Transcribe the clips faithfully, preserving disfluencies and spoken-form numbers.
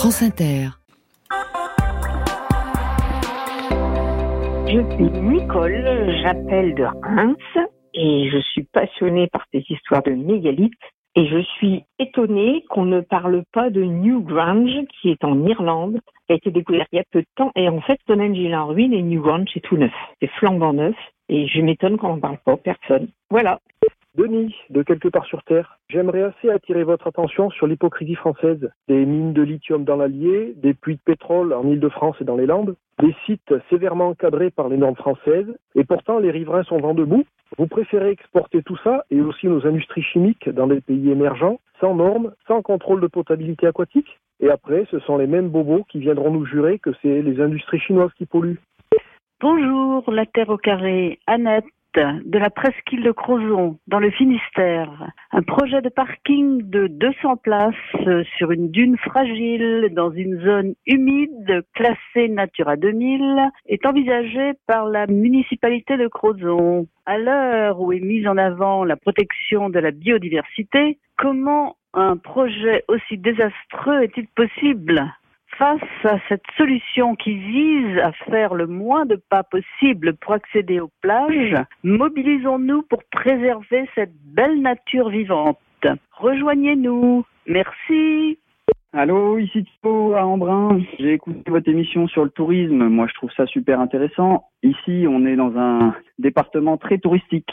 France Inter. Je suis Nicole, j'appelle de Reims et je suis passionnée par ces histoires de mégalithes et je suis étonnée qu'on ne parle pas de Newgrange qui est en Irlande, qui a été découvert il y a peu de temps et en fait Stonehenge il est en ruine et Newgrange c'est tout neuf, c'est flambant neuf et je m'étonne qu'on n'en parle pas, personne. Voilà. Denis, de quelque part sur Terre, j'aimerais assez attirer votre attention sur l'hypocrisie française. Des mines de lithium dans l'Allier, des puits de pétrole en Île-de-France et dans les Landes, des sites sévèrement encadrés par les normes françaises, et pourtant les riverains sont vent debout. Vous préférez exporter tout ça, et aussi nos industries chimiques dans des pays émergents, sans normes, sans contrôle de potabilité aquatique. Et après, ce sont les mêmes bobos qui viendront nous jurer que c'est les industries chinoises qui polluent. Bonjour, la Terre au carré, Annette, de la presqu'île de Crozon, dans le Finistère. Un projet de parking de deux cents places sur une dune fragile dans une zone humide classée Natura deux mille est envisagé par la municipalité de Crozon. À l'heure où est mise en avant la protection de la biodiversité, comment un projet aussi désastreux est-il possible ? Face à cette solution qui vise à faire le moins de pas possible pour accéder aux plages, mobilisons-nous pour préserver cette belle nature vivante. Rejoignez-nous. Merci. Allô, ici Thibaut à Embrun. J'ai écouté votre émission sur le tourisme. Moi, je trouve ça super intéressant. Ici, on est dans un département très touristique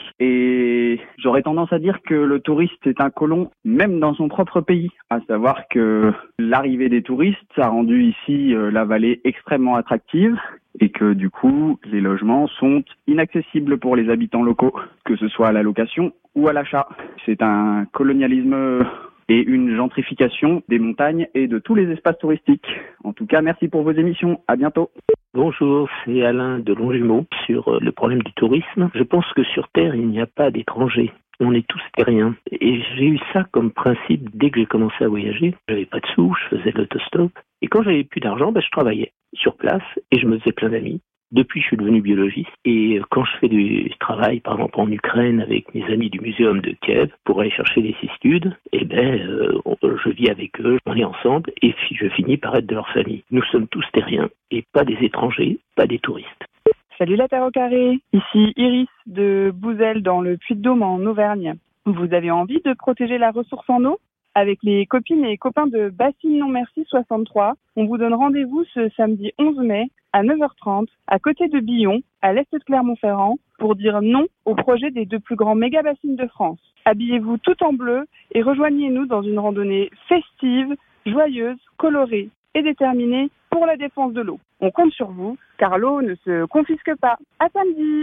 et j'aurais tendance à dire que le touriste est un colon, même dans son propre pays. À savoir que l'arrivée des touristes a rendu ici euh, la vallée extrêmement attractive et que du coup, les logements sont inaccessibles pour les habitants locaux, que ce soit à la location ou à l'achat. C'est un colonialisme et une gentrification des montagnes et de tous les espaces touristiques. En tout cas, merci pour vos émissions. À bientôt. Bonjour, c'est Alain de Longjumeau sur le problème du tourisme. Je pense que sur Terre, il n'y a pas d'étrangers. On est tous terriens. Et j'ai eu ça comme principe dès que j'ai commencé à voyager. J'avais pas de sous, je faisais de l'autostop. Et quand j'avais plus d'argent, ben, je travaillais sur place et je me faisais plein d'amis. Depuis, je suis devenu biologiste et quand je fais du travail, par exemple en Ukraine, avec mes amis du muséum de Kiev, pour aller chercher les cistudes, eh ben, euh, je vis avec eux, on est ensemble et je finis par être de leur famille. Nous sommes tous terriens et pas des étrangers, pas des touristes. Salut la Terre au carré, ici Iris de Bouzel dans le Puy-de-Dôme en Auvergne. Vous avez envie de protéger la ressource en eau ? Avec les copines et copains de Bassine Non Merci soixante-trois, on vous donne rendez-vous ce samedi onze mai à neuf heures trente à côté de Billon, à l'est de Clermont-Ferrand, pour dire non au projet des deux plus grands méga-bassines de France. Habillez-vous tout en bleu et rejoignez-nous dans une randonnée festive, joyeuse, colorée et déterminée pour la défense de l'eau. On compte sur vous, car l'eau ne se confisque pas. À samedi.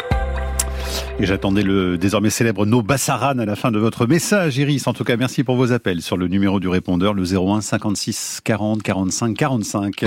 Et j'attendais le désormais célèbre No Bassaran à la fin de votre message, Iris. En tout cas, merci pour vos appels sur le numéro du répondeur, le zéro un cinquante-six quarante quarante-cinq quarante-cinq.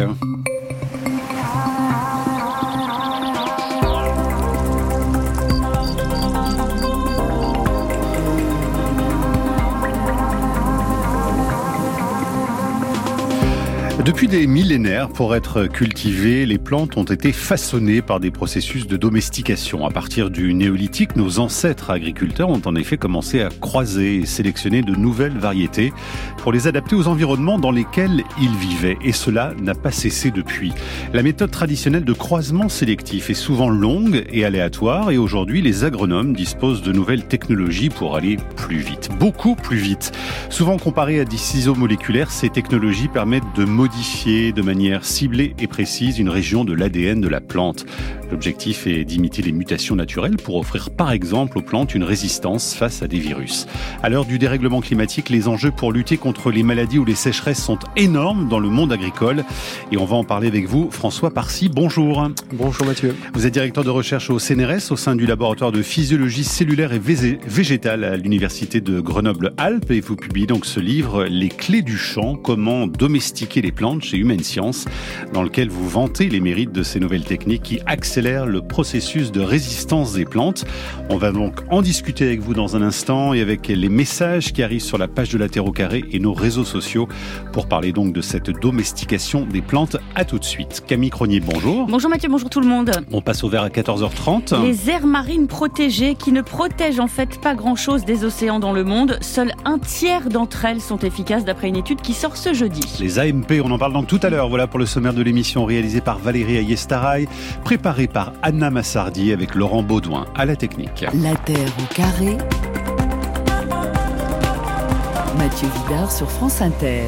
Depuis des millénaires, pour être cultivées, les plantes ont été façonnées par des processus de domestication. À partir du néolithique, nos ancêtres agriculteurs ont en effet commencé à croiser et sélectionner de nouvelles variétés pour les adapter aux environnements dans lesquels ils vivaient. Et cela n'a pas cessé depuis. La méthode traditionnelle de croisement sélectif est souvent longue et aléatoire et aujourd'hui, les agronomes disposent de nouvelles technologies pour aller plus vite, beaucoup plus vite. Souvent comparées à des ciseaux moléculaires, ces technologies permettent de modifier de manière ciblée et précise une région de l'A D N de la plante. L'objectif est d'imiter les mutations naturelles pour offrir par exemple aux plantes une résistance face à des virus. À l'heure du dérèglement climatique, les enjeux pour lutter contre les maladies ou les sécheresses sont énormes dans le monde agricole. Et on va en parler avec vous, François Parcy. Bonjour. Bonjour Mathieu. Vous êtes directeur de recherche au C N R S au sein du laboratoire de physiologie cellulaire et végétale à l'université de Grenoble-Alpes et vous publiez donc ce livre « Les clés du champ, comment domestiquer les plantes » chez Humaine Science, dans lequel vous vantez les mérites de ces nouvelles techniques qui accélèrent le processus de résistance des plantes. On va donc en discuter avec vous dans un instant et avec les messages qui arrivent sur la page de la Terre au carré et nos réseaux sociaux pour parler donc de cette domestication des plantes. À tout de suite. Camille Cronier, bonjour. Bonjour Mathieu, bonjour tout le monde. On passe au vert à quatorze heures trente. Les aires marines protégées qui ne protègent en fait pas grand-chose des océans dans le monde. Seul un tiers d'entre elles sont efficaces d'après une étude qui sort ce jeudi. Les A M P On en parle donc tout à l'heure. Voilà pour le sommaire de l'émission réalisée par Valérie Ayestaraï, préparée par Anna Massardi avec Laurent Baudouin à la technique. La Terre au carré. Mathieu Vidard sur France Inter.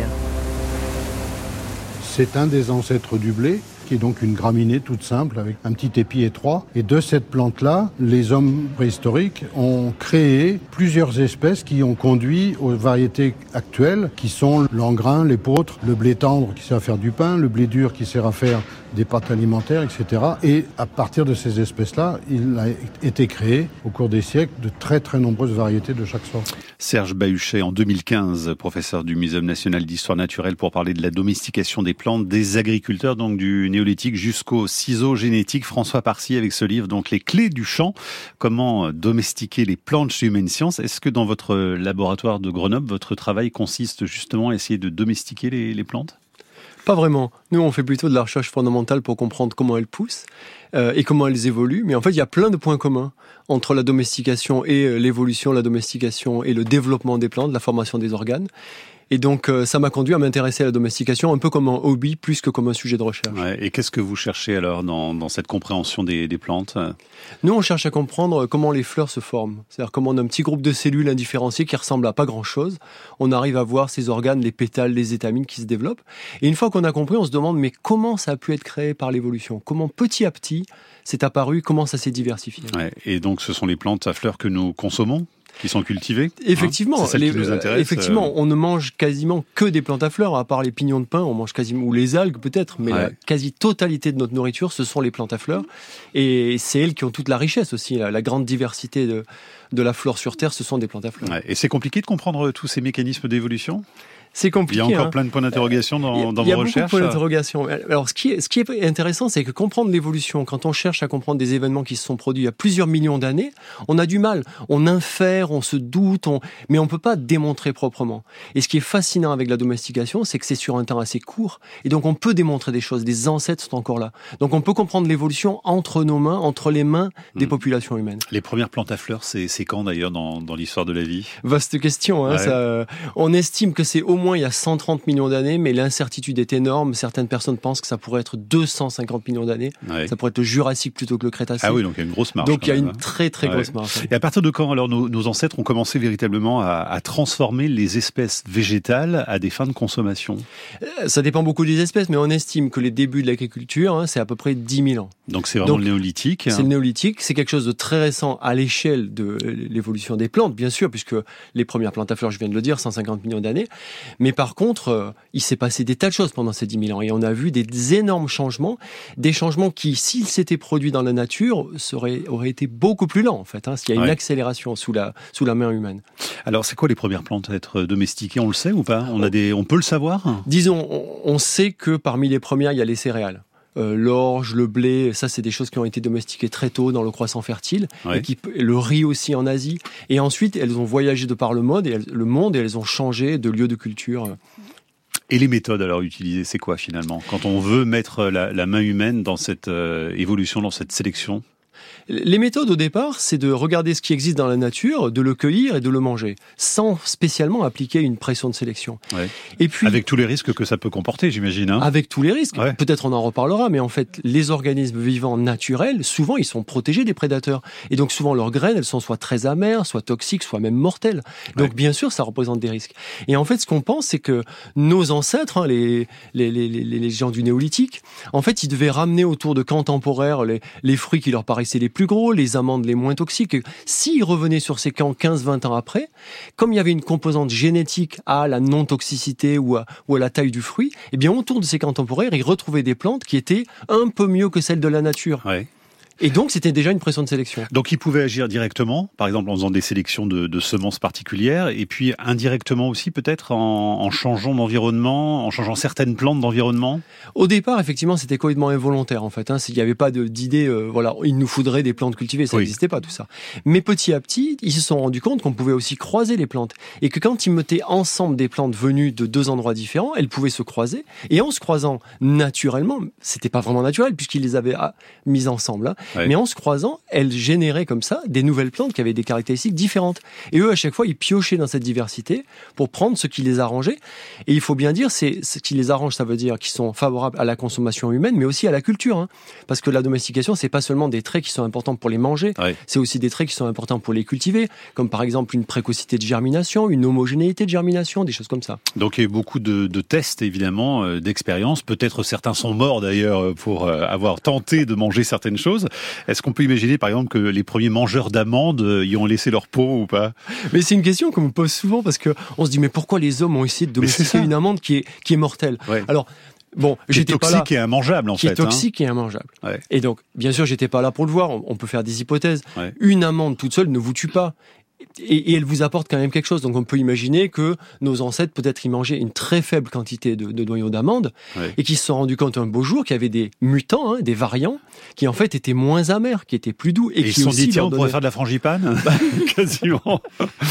C'est un des ancêtres du blé, qui est donc une graminée toute simple avec un petit épi étroit. Et de cette plante-là, les hommes préhistoriques ont créé plusieurs espèces qui ont conduit aux variétés actuelles, qui sont l'engrain, l'épeautre, le blé tendre qui sert à faire du pain, le blé dur qui sert à faire des pâtes alimentaires, et cetera. Et à partir de ces espèces-là, il a été créé au cours des siècles de très très nombreuses variétés de chaque sorte. Serge Bahuchet, en deux mille quinze, professeur du Muséum national d'histoire naturelle, pour parler de la domestication des plantes, des agriculteurs, donc du néolithique jusqu'au ciseau génétique. François Parcy avec ce livre, donc les clés du champ, comment domestiquer les plantes chez Humaine Science. Est-ce que dans votre laboratoire de Grenoble, votre travail consiste justement à essayer de domestiquer les, les plantes ? Pas vraiment. Nous, on fait plutôt de la recherche fondamentale pour comprendre comment elles poussent euh, et comment elles évoluent. Mais en fait, il y a plein de points communs entre la domestication et euh, l'évolution, la domestication et le développement des plantes, la formation des organes. Et donc, euh, ça m'a conduit à m'intéresser à la domestication un peu comme un hobby plus que comme un sujet de recherche. Ouais, et qu'est-ce que vous cherchez alors dans, dans cette compréhension des, des plantes ? Nous, on cherche à comprendre comment les fleurs se forment. C'est-à-dire comment on a un petit groupe de cellules indifférenciées qui ressemblent à pas grand-chose. On arrive à voir ces organes, les pétales, les étamines qui se développent. Et une fois qu'on a compris, on se demande mais comment ça a pu être créé par l'évolution ? Comment petit à petit c'est apparu ? Comment ça s'est diversifié ? Ouais, et donc, ce sont les plantes à fleurs que nous consommons ? Qui sont cultivées. Effectivement, hein, c'est celle les, qui nous intéresse. Effectivement, euh... on ne mange quasiment que des plantes à fleurs, à part les pignons de pin, on mange quasiment, ou les algues peut-être, mais ouais. La quasi-totalité de notre nourriture, ce sont les plantes à fleurs. Et c'est elles qui ont toute la richesse aussi, la, la grande diversité de, de la flore sur Terre, ce sont des plantes à fleurs. Ouais. Et c'est compliqué de comprendre tous ces mécanismes d'évolution ? C'est compliqué. Il y a encore hein. plein de points d'interrogation dans, dans vos recherches. Il y a beaucoup recherches. de points d'interrogation. Alors, ce qui est, ce qui est intéressant, c'est que comprendre l'évolution, quand on cherche à comprendre des événements qui se sont produits il y a plusieurs millions d'années, on a du mal. On infère, on se doute, on... mais on peut pas démontrer proprement. Et ce qui est fascinant avec la domestication, c'est que c'est sur un temps assez court. Et donc, on peut démontrer des choses. Les ancêtres sont encore là. Donc, on peut comprendre l'évolution entre nos mains, entre les mains des mmh. populations humaines. Les premières plantes à fleurs, c'est, c'est quand d'ailleurs dans, dans l'histoire de la vie ? Vaste question. Hein, ouais. ça, on estime que c'est au moins il y a cent trente millions d'années, mais l'incertitude est énorme. Certaines personnes pensent que ça pourrait être deux cent cinquante millions d'années. Ouais. Ça pourrait être le Jurassique plutôt que le Crétacé. Ah oui, donc il y a une grosse marge. Donc il y a même. une très très ouais. grosse marge. Et à partir de quand alors nos, nos ancêtres ont commencé véritablement à, à transformer les espèces végétales à des fins de consommation ? Ça dépend beaucoup des espèces, mais on estime que les débuts de l'agriculture, hein, c'est à peu près dix mille ans. Donc c'est vraiment donc, le néolithique. C'est le néolithique. C'est quelque chose de très récent à l'échelle de l'évolution des plantes, bien sûr, puisque les premières plantes à fleurs, je viens de le dire, cent cinquante millions d'années. Mais par contre, euh, il s'est passé des tas de choses pendant ces dix mille ans. Et on a vu des énormes changements, des changements qui, s'ils s'étaient produits dans la nature, seraient, auraient été beaucoup plus lents, en fait. Hein, s'il y a une ouais. accélération sous la, sous la main humaine. Alors, c'est quoi les premières plantes à être domestiquées ? On le sait ou pas ? On a des, on peut le savoir ? Disons, on, on sait que parmi les premières, il y a les céréales. Euh, l'orge, le blé, ça c'est des choses qui ont été domestiquées très tôt dans le croissant fertile, ouais. et qui, le riz aussi en Asie. Et ensuite, elles ont voyagé de par le monde et elles, le monde et elles ont changé de lieu de culture. Et les méthodes alors utilisées, c'est quoi finalement ? Quand on veut mettre la, la main humaine dans cette euh, évolution, dans cette sélection ? Les méthodes au départ, c'est de regarder ce qui existe dans la nature, de le cueillir et de le manger, sans spécialement appliquer une pression de sélection. Ouais. Et puis, avec tous les risques que ça peut comporter, j'imagine. Hein. Avec tous les risques. Ouais. Peut-être on en reparlera, mais en fait, les organismes vivants naturels, souvent, ils sont protégés des prédateurs. Et donc, souvent, leurs graines, elles sont soit très amères, soit toxiques, soit même mortelles. Donc, ouais. bien sûr, ça représente des risques. Et en fait, ce qu'on pense, c'est que nos ancêtres, hein, les, les, les, les, les gens du néolithique, en fait, ils devaient ramener autour de camps temporaires les, les fruits qui leur paraissaient les plus gros, les amandes les moins toxiques. S'ils revenaient sur ces camps quinze vingt ans après, comme il y avait une composante génétique à la non-toxicité ou à, ou à la taille du fruit, eh bien autour de ces camps temporaires, ils retrouvaient des plantes qui étaient un peu mieux que celles de la nature. Ouais. Et donc, c'était déjà une pression de sélection. Donc, ils pouvaient agir directement, par exemple en faisant des sélections de, de semences particulières, et puis indirectement aussi, peut-être en, en changeant d'environnement, en changeant certaines plantes d'environnement. Au départ, effectivement, c'était complètement involontaire, en fait. Hein. Il n'y avait pas de, d'idée, euh, voilà, il nous faudrait des plantes cultivées, ça n'existait oui. pas, tout ça. Mais petit à petit, ils se sont rendus compte qu'on pouvait aussi croiser les plantes. Et que quand ils mettaient ensemble des plantes venues de deux endroits différents, elles pouvaient se croiser. Et en se croisant naturellement, c'était pas vraiment naturel, puisqu'ils les avaient mises ensemble, hein, Ouais. Mais en se croisant, elles généraient comme ça des nouvelles plantes qui avaient des caractéristiques différentes. Et eux, à chaque fois, ils piochaient dans cette diversité pour prendre ce qui les arrangeait. Et il faut bien dire, c'est ce qui les arrange, ça veut dire qu'ils sont favorables à la consommation humaine, mais aussi à la culture. Hein. Parce que la domestication, c'est pas seulement des traits qui sont importants pour les manger, ouais. c'est aussi des traits qui sont importants pour les cultiver, comme par exemple une précocité de germination, une homogénéité de germination, des choses comme ça. Donc il y a eu beaucoup de, de tests, évidemment, euh, d'expériences. Peut-être certains sont morts d'ailleurs pour euh, avoir tenté de manger certaines choses. Est-ce qu'on peut imaginer par exemple que les premiers mangeurs d'amandes euh, y ont laissé leur peau ou pas? Mais c'est une question qu'on me pose souvent parce que on se dit mais pourquoi les hommes ont essayé de domestiquer une amande qui est, qui est mortelle? Ouais. Alors, bon, qui j'étais est toxique pas là, et immangeable en qui fait. Qui est toxique hein. et immangeable. Ouais. Et donc, bien sûr, j'étais pas là pour le voir. On, on peut faire des hypothèses. Ouais. Une amande toute seule ne vous tue pas. Et, et elle vous apporte quand même quelque chose. Donc on peut imaginer que nos ancêtres peut-être y mangeaient une très faible quantité de, de noyaux d'amande ouais. et qu'ils se sont rendus compte un beau jour qu'il y avait des mutants, hein, des variants, qui en fait étaient moins amers, qui étaient plus doux. Et, et qui ils se sont aussi dit, tiens, on donnaient... pourrait faire de la frangipane quasiment.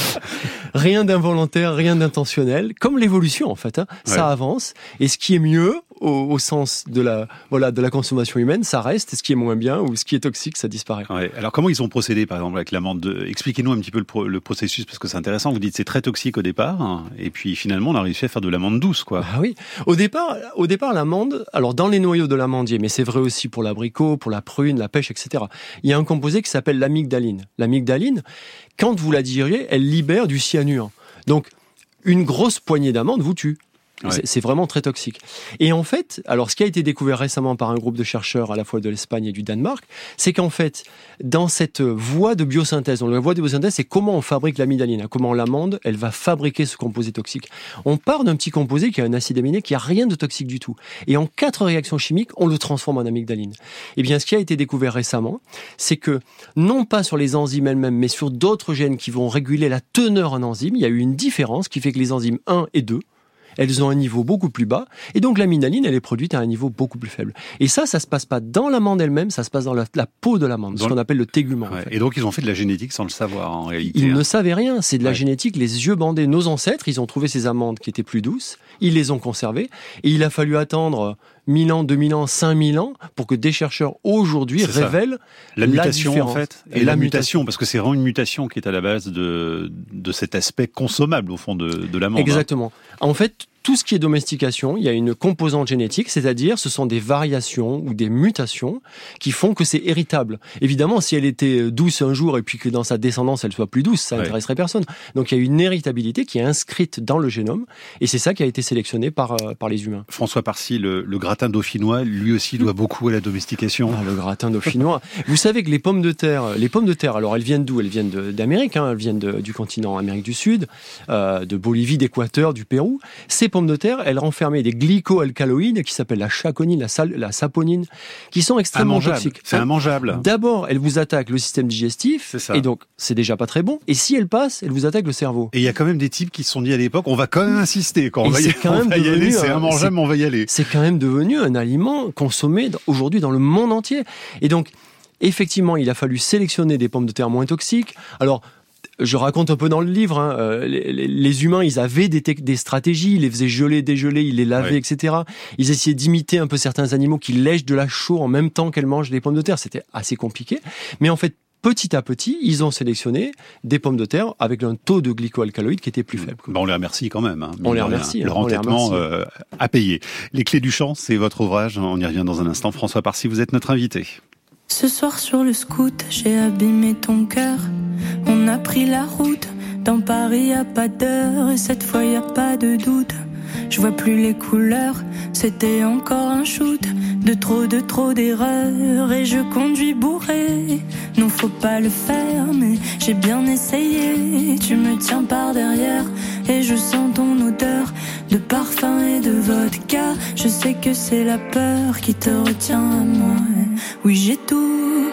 Rien d'involontaire, rien d'intentionnel. Comme l'évolution en fait, hein. Ouais. Ça avance. Et ce qui est mieux, au, au sens de la, voilà, de la consommation humaine, ça reste. Et ce qui est moins bien ou ce qui est toxique, ça disparaît. Ouais. Alors comment ils ont procédé par exemple avec l'amande de... Expliquez-nous un petit peu le, pro, le processus parce que c'est intéressant. Vous dites c'est très toxique au départ hein, et puis finalement on a réussi à faire de l'amande douce quoi. Ah oui. Au départ, au départ l'amande, alors dans les noyaux de l'amandier, mais c'est vrai aussi pour l'abricot, pour la prune, la pêche, et cetera. Il y a un composé qui s'appelle l'amygdaline. L'amygdaline, quand vous la digérez, elle libère du cyanure. Donc une grosse poignée d'amandes vous tue. Ouais. C'est, c'est vraiment très toxique. Et en fait, alors ce qui a été découvert récemment par un groupe de chercheurs à la fois de l'Espagne et du Danemark, c'est qu'en fait, dans cette voie de biosynthèse, donc la voie de biosynthèse, c'est comment on fabrique l'amygdaline, comment l'amande, elle va fabriquer ce composé toxique. On part d'un petit composé qui a un acide aminé qui a rien de toxique du tout. Et en quatre réactions chimiques, on le transforme en amygdaline. Et bien, ce qui a été découvert récemment, c'est que non pas sur les enzymes elles-mêmes, mais sur d'autres gènes qui vont réguler la teneur en enzymes, il y a eu une différence qui fait que les enzymes un et deux, elles ont un niveau beaucoup plus bas, et donc l'amygdaline, elle est produite à un niveau beaucoup plus faible. Et ça, ça se passe pas dans l'amande elle-même, ça se passe dans la, la peau de l'amande, dans ce qu'on appelle le tégument. Ouais. En fait. Et donc, ils ont fait de la génétique sans le savoir, en réalité. Ils hein. ne savaient rien, c'est de la ouais. génétique, les yeux bandés. Nos ancêtres, ils ont trouvé ces amandes qui étaient plus douces, ils les ont conservées, et il a fallu attendre mille ans, deux mille ans, cinq mille ans pour que des chercheurs aujourd'hui c'est révèlent la mutation la en fait et, et la, la mutation, mutation parce que c'est vraiment une mutation qui est à la base de de cet aspect consommable au fond de de l'amande. Exactement. En fait, tout ce qui est domestication, il y a une composante génétique, c'est-à-dire ce sont des variations ou des mutations qui font que c'est héritable. Évidemment, si elle était douce un jour et puis que dans sa descendance elle soit plus douce, ça n'intéresserait ouais. personne. Donc il y a une héritabilité qui est inscrite dans le génome et c'est ça qui a été sélectionné par euh, par les humains. François Parcy, le, le gratin dauphinois, lui aussi doit beaucoup à la domestication. Ah, le gratin dauphinois. Vous savez que les pommes de terre, les pommes de terre, alors elles viennent d'où? Elles viennent de, d'Amérique, hein, elles viennent de, du continent Amérique du Sud, euh, de Bolivie, d'Équateur, du Pérou. Ces pommes de terre, elles renfermaient des glycoalcaloïdes qui s'appellent la chaconine, la, sal, la saponine, qui sont extrêmement immangeable. toxiques. C'est immangeable. D'abord, elles vous attaquent le système digestif, et donc c'est déjà pas très bon. Et si elles passent, elles vous attaquent le cerveau. Et il y a quand même des types qui se sont dit à l'époque, on va quand même insister, quand on va y, quand même on va y aller, c'est immangeable, mais on va y aller. C'est quand même devenu un aliment consommé aujourd'hui dans le monde entier. Et donc, effectivement, il a fallu sélectionner des pommes de terre moins toxiques. Alors, je raconte un peu dans le livre, hein, euh, les, les humains, ils avaient des, des stratégies, ils les faisaient geler, dégeler, ils les lavaient, ouais. et cetera. Ils essayaient d'imiter un peu certains animaux qui lèchent de la chaux en même temps qu'elles mangent des pommes de terre. C'était assez compliqué. Mais en fait, petit à petit, ils ont sélectionné des pommes de terre avec un taux de glycoalcaloïdes qui était plus faible. Ben on les remercie quand même. Hein, on les remercie. Le entêtement euh, à payer. Les clés du champ, c'est votre ouvrage. On y revient dans un instant. François Parcy, vous êtes notre invité. Ce soir sur le scoot, j'ai abîmé ton cœur. On a pris la route. Dans Paris, y a pas d'heure. Et cette fois, y a pas de doute. Je vois plus les couleurs. C'était encore un shoot. De trop, de trop d'erreurs. Et je conduis bourré. Non, faut pas le faire, mais j'ai bien essayé. Tu me tiens par derrière. Et je sens ton odeur de parfum et de vodka. Je sais que c'est la peur qui te retient à moi. Oui, j'ai tout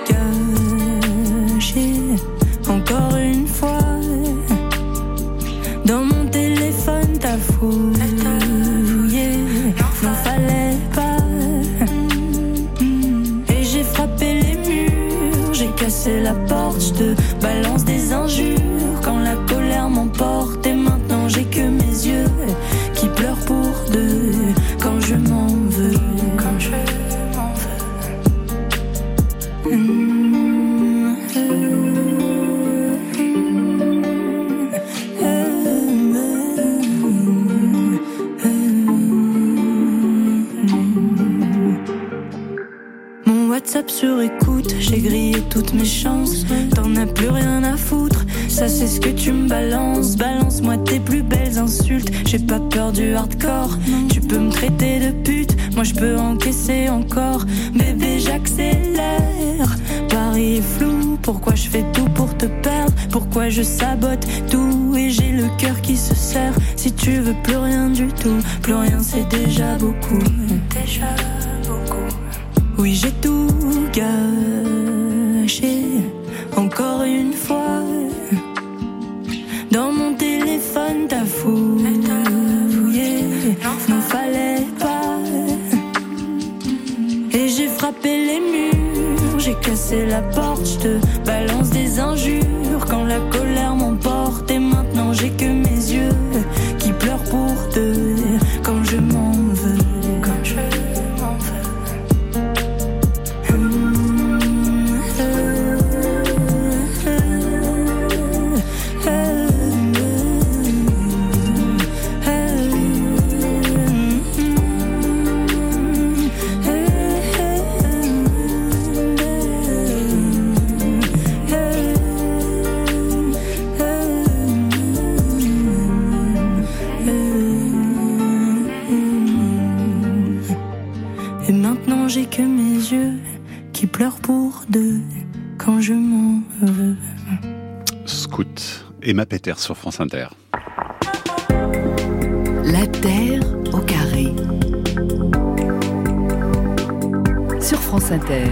gâché. Encore une fois. Dans mon téléphone, t'as fouillé. N'en fallait pas. Et j'ai frappé les murs. J'ai cassé la porte. Je te balance des injures. Quand la colère m'emporte. Et maintenant j'ai que mes yeux qui pleurent pour deux. Quand je m'en veux. Quand je m'en veux. Mmh. WhatsApp sur écoute, j'ai grillé toutes mes chances. T'en as plus rien à foutre, ça c'est ce que tu me balances. Balance-moi tes plus belles insultes, j'ai pas peur du hardcore. Tu peux me traiter de pute, moi je peux encaisser encore. Bébé j'accélère, Paris est flou. Pourquoi je fais tout pour te perdre? Pourquoi je sabote tout? Et j'ai le cœur qui se serre. Si tu veux plus rien du tout, plus rien c'est déjà beaucoup. Déjà beaucoup. Oui j'ai tout gâché, encore une fois. Dans mon téléphone t'as fouillé, n'en fallait pas. Et j'ai frappé les murs, j'ai cassé la porte, je te balance des injures quand la colère m'emporte. Et maintenant j'ai que mes yeux qui pleurent pour deux quand je m'en veux, quand je m'en veux. J'ai que mes yeux qui pleurent pour deux quand je m'en veux. Scout, Emma Peters sur France Inter. La Terre au carré. Sur France Inter.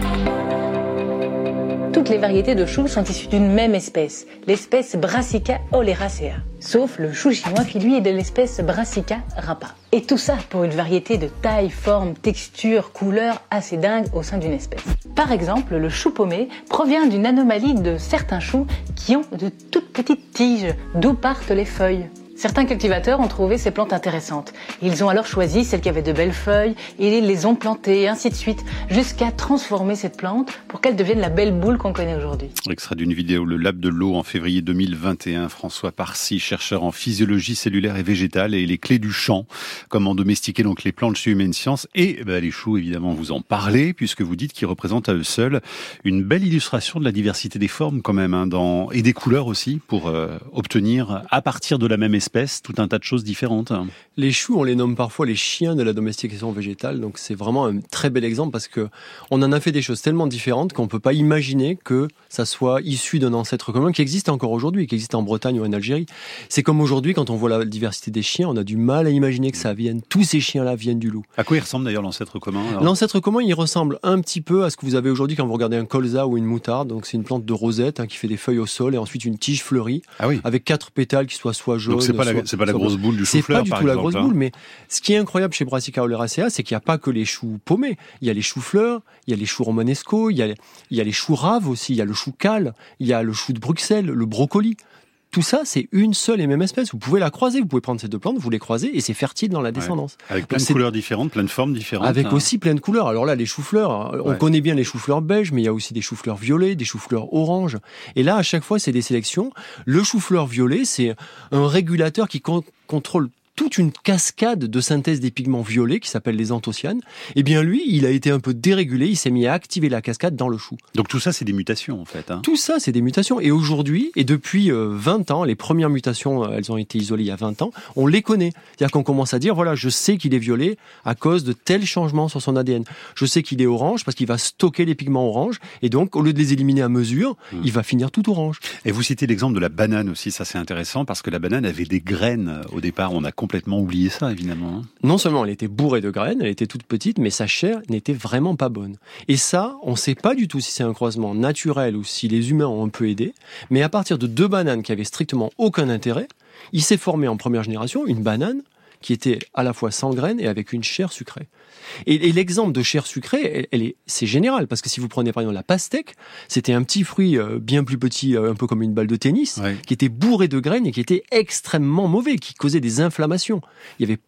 Toutes les variétés de choux sont issues d'une même espèce, l'espèce Brassica oleracea. Sauf le chou chinois qui lui est de l'espèce Brassica rapa. Et tout ça pour une variété de taille, forme, texture, couleur assez dingue au sein d'une espèce. Par exemple, le chou paumé provient d'une anomalie de certains choux qui ont de toutes petites tiges, d'où partent les feuilles. Certains cultivateurs ont trouvé ces plantes intéressantes. Ils ont alors choisi celles qui avaient de belles feuilles et ils les ont plantées et ainsi de suite, jusqu'à transformer cette plante pour qu'elle devienne la belle boule qu'on connaît aujourd'hui. Extrait d'une vidéo Le Lab de l'eau en février deux mille vingt et un. François Parcy, chercheur en physiologie cellulaire et végétale, et les clés du champ. Comment domestiquer donc les plantes chez Humaine Science. Et bah, les choux, évidemment, vous en parlez, puisque vous dites qu'ils représentent à eux seuls une belle illustration de la diversité des formes quand même, hein, dans... et des couleurs aussi, pour euh, obtenir à partir de la même espèce tout un tas de choses différentes. Les choux, on les nomme parfois les chiens de la domestication végétale, donc c'est vraiment un très bel exemple parce que on en a fait des choses tellement différentes qu'on peut pas imaginer que ça soit issu d'un ancêtre commun qui existe encore aujourd'hui, qui existe en Bretagne ou en Algérie. C'est comme aujourd'hui, quand on voit la diversité des chiens, on a du mal à imaginer que ça vienne, tous ces chiens-là viennent du loup. À quoi il ressemble d'ailleurs l'ancêtre commun alors? L'ancêtre commun, il ressemble un petit peu à ce que vous avez aujourd'hui quand vous regardez un colza ou une moutarde. Donc c'est une plante de rosette hein, qui fait des feuilles au sol et ensuite une tige fleurie ah oui. avec quatre pétales qui soient soit jaunes. Donc c'est pas, la, c'est pas la grosse boule du chou-fleur, c'est pas du par tout exemple, la grosse hein. boule, mais ce qui est incroyable chez Brassica oleracea, c'est qu'il n'y a pas que les choux paumés. Il y a les choux-fleurs, il y a les choux romanesco, il y a les, il y a les choux raves aussi, il y a le chou cal, il y a le chou de Bruxelles, le brocoli. Tout ça, c'est une seule et même espèce. Vous pouvez la croiser, vous pouvez prendre ces deux plantes, vous les croisez et c'est fertile dans la descendance. Ouais. Avec plein Donc, de couleurs différentes, plein de formes différentes. Avec hein. aussi plein de couleurs. Alors là, les choux-fleurs, on ouais. connaît bien les choux-fleurs beiges, mais il y a aussi des choux-fleurs violets, des choux-fleurs oranges. Et là, à chaque fois, c'est des sélections. Le chou-fleur violet, c'est un régulateur qui con- contrôle toute une cascade de synthèse des pigments violets qui s'appellent les anthocyanes. Eh bien lui, il a été un peu dérégulé, il s'est mis à activer la cascade dans le chou. Donc tout ça, c'est des mutations en fait. Hein. Tout ça, c'est des mutations. Et aujourd'hui, et depuis euh, vingt ans, les premières mutations, elles ont été isolées il y a vingt ans, on les connaît. C'est-à-dire qu'on commence à dire, voilà, je sais qu'il est violet à cause de tel changement sur son A D N. Je sais qu'il est orange parce qu'il va stocker les pigments orange. Et donc, au lieu de les éliminer à mesure, mmh. il va finir tout orange. Et vous citez l'exemple de la banane aussi, ça c'est intéressant parce que la banane avait des graines au départ. On a complètement oublié ça, évidemment. Non seulement elle était bourrée de graines, elle était toute petite, mais sa chair n'était vraiment pas bonne. Et ça, on ne sait pas du tout si c'est un croisement naturel ou si les humains ont un peu aidé, mais à partir de deux bananes qui avaient strictement aucun intérêt, il s'est formé en première génération une banane qui était à la fois sans graines et avec une chair sucrée. Et, et l'exemple de chair sucrée, elle, elle est, c'est général, parce que si vous prenez par exemple la pastèque, c'était un petit fruit euh, bien plus petit, euh, un peu comme une balle de tennis, ouais. qui était bourré de graines et qui était extrêmement mauvais, qui causait des inflammations. Il n'y avait pas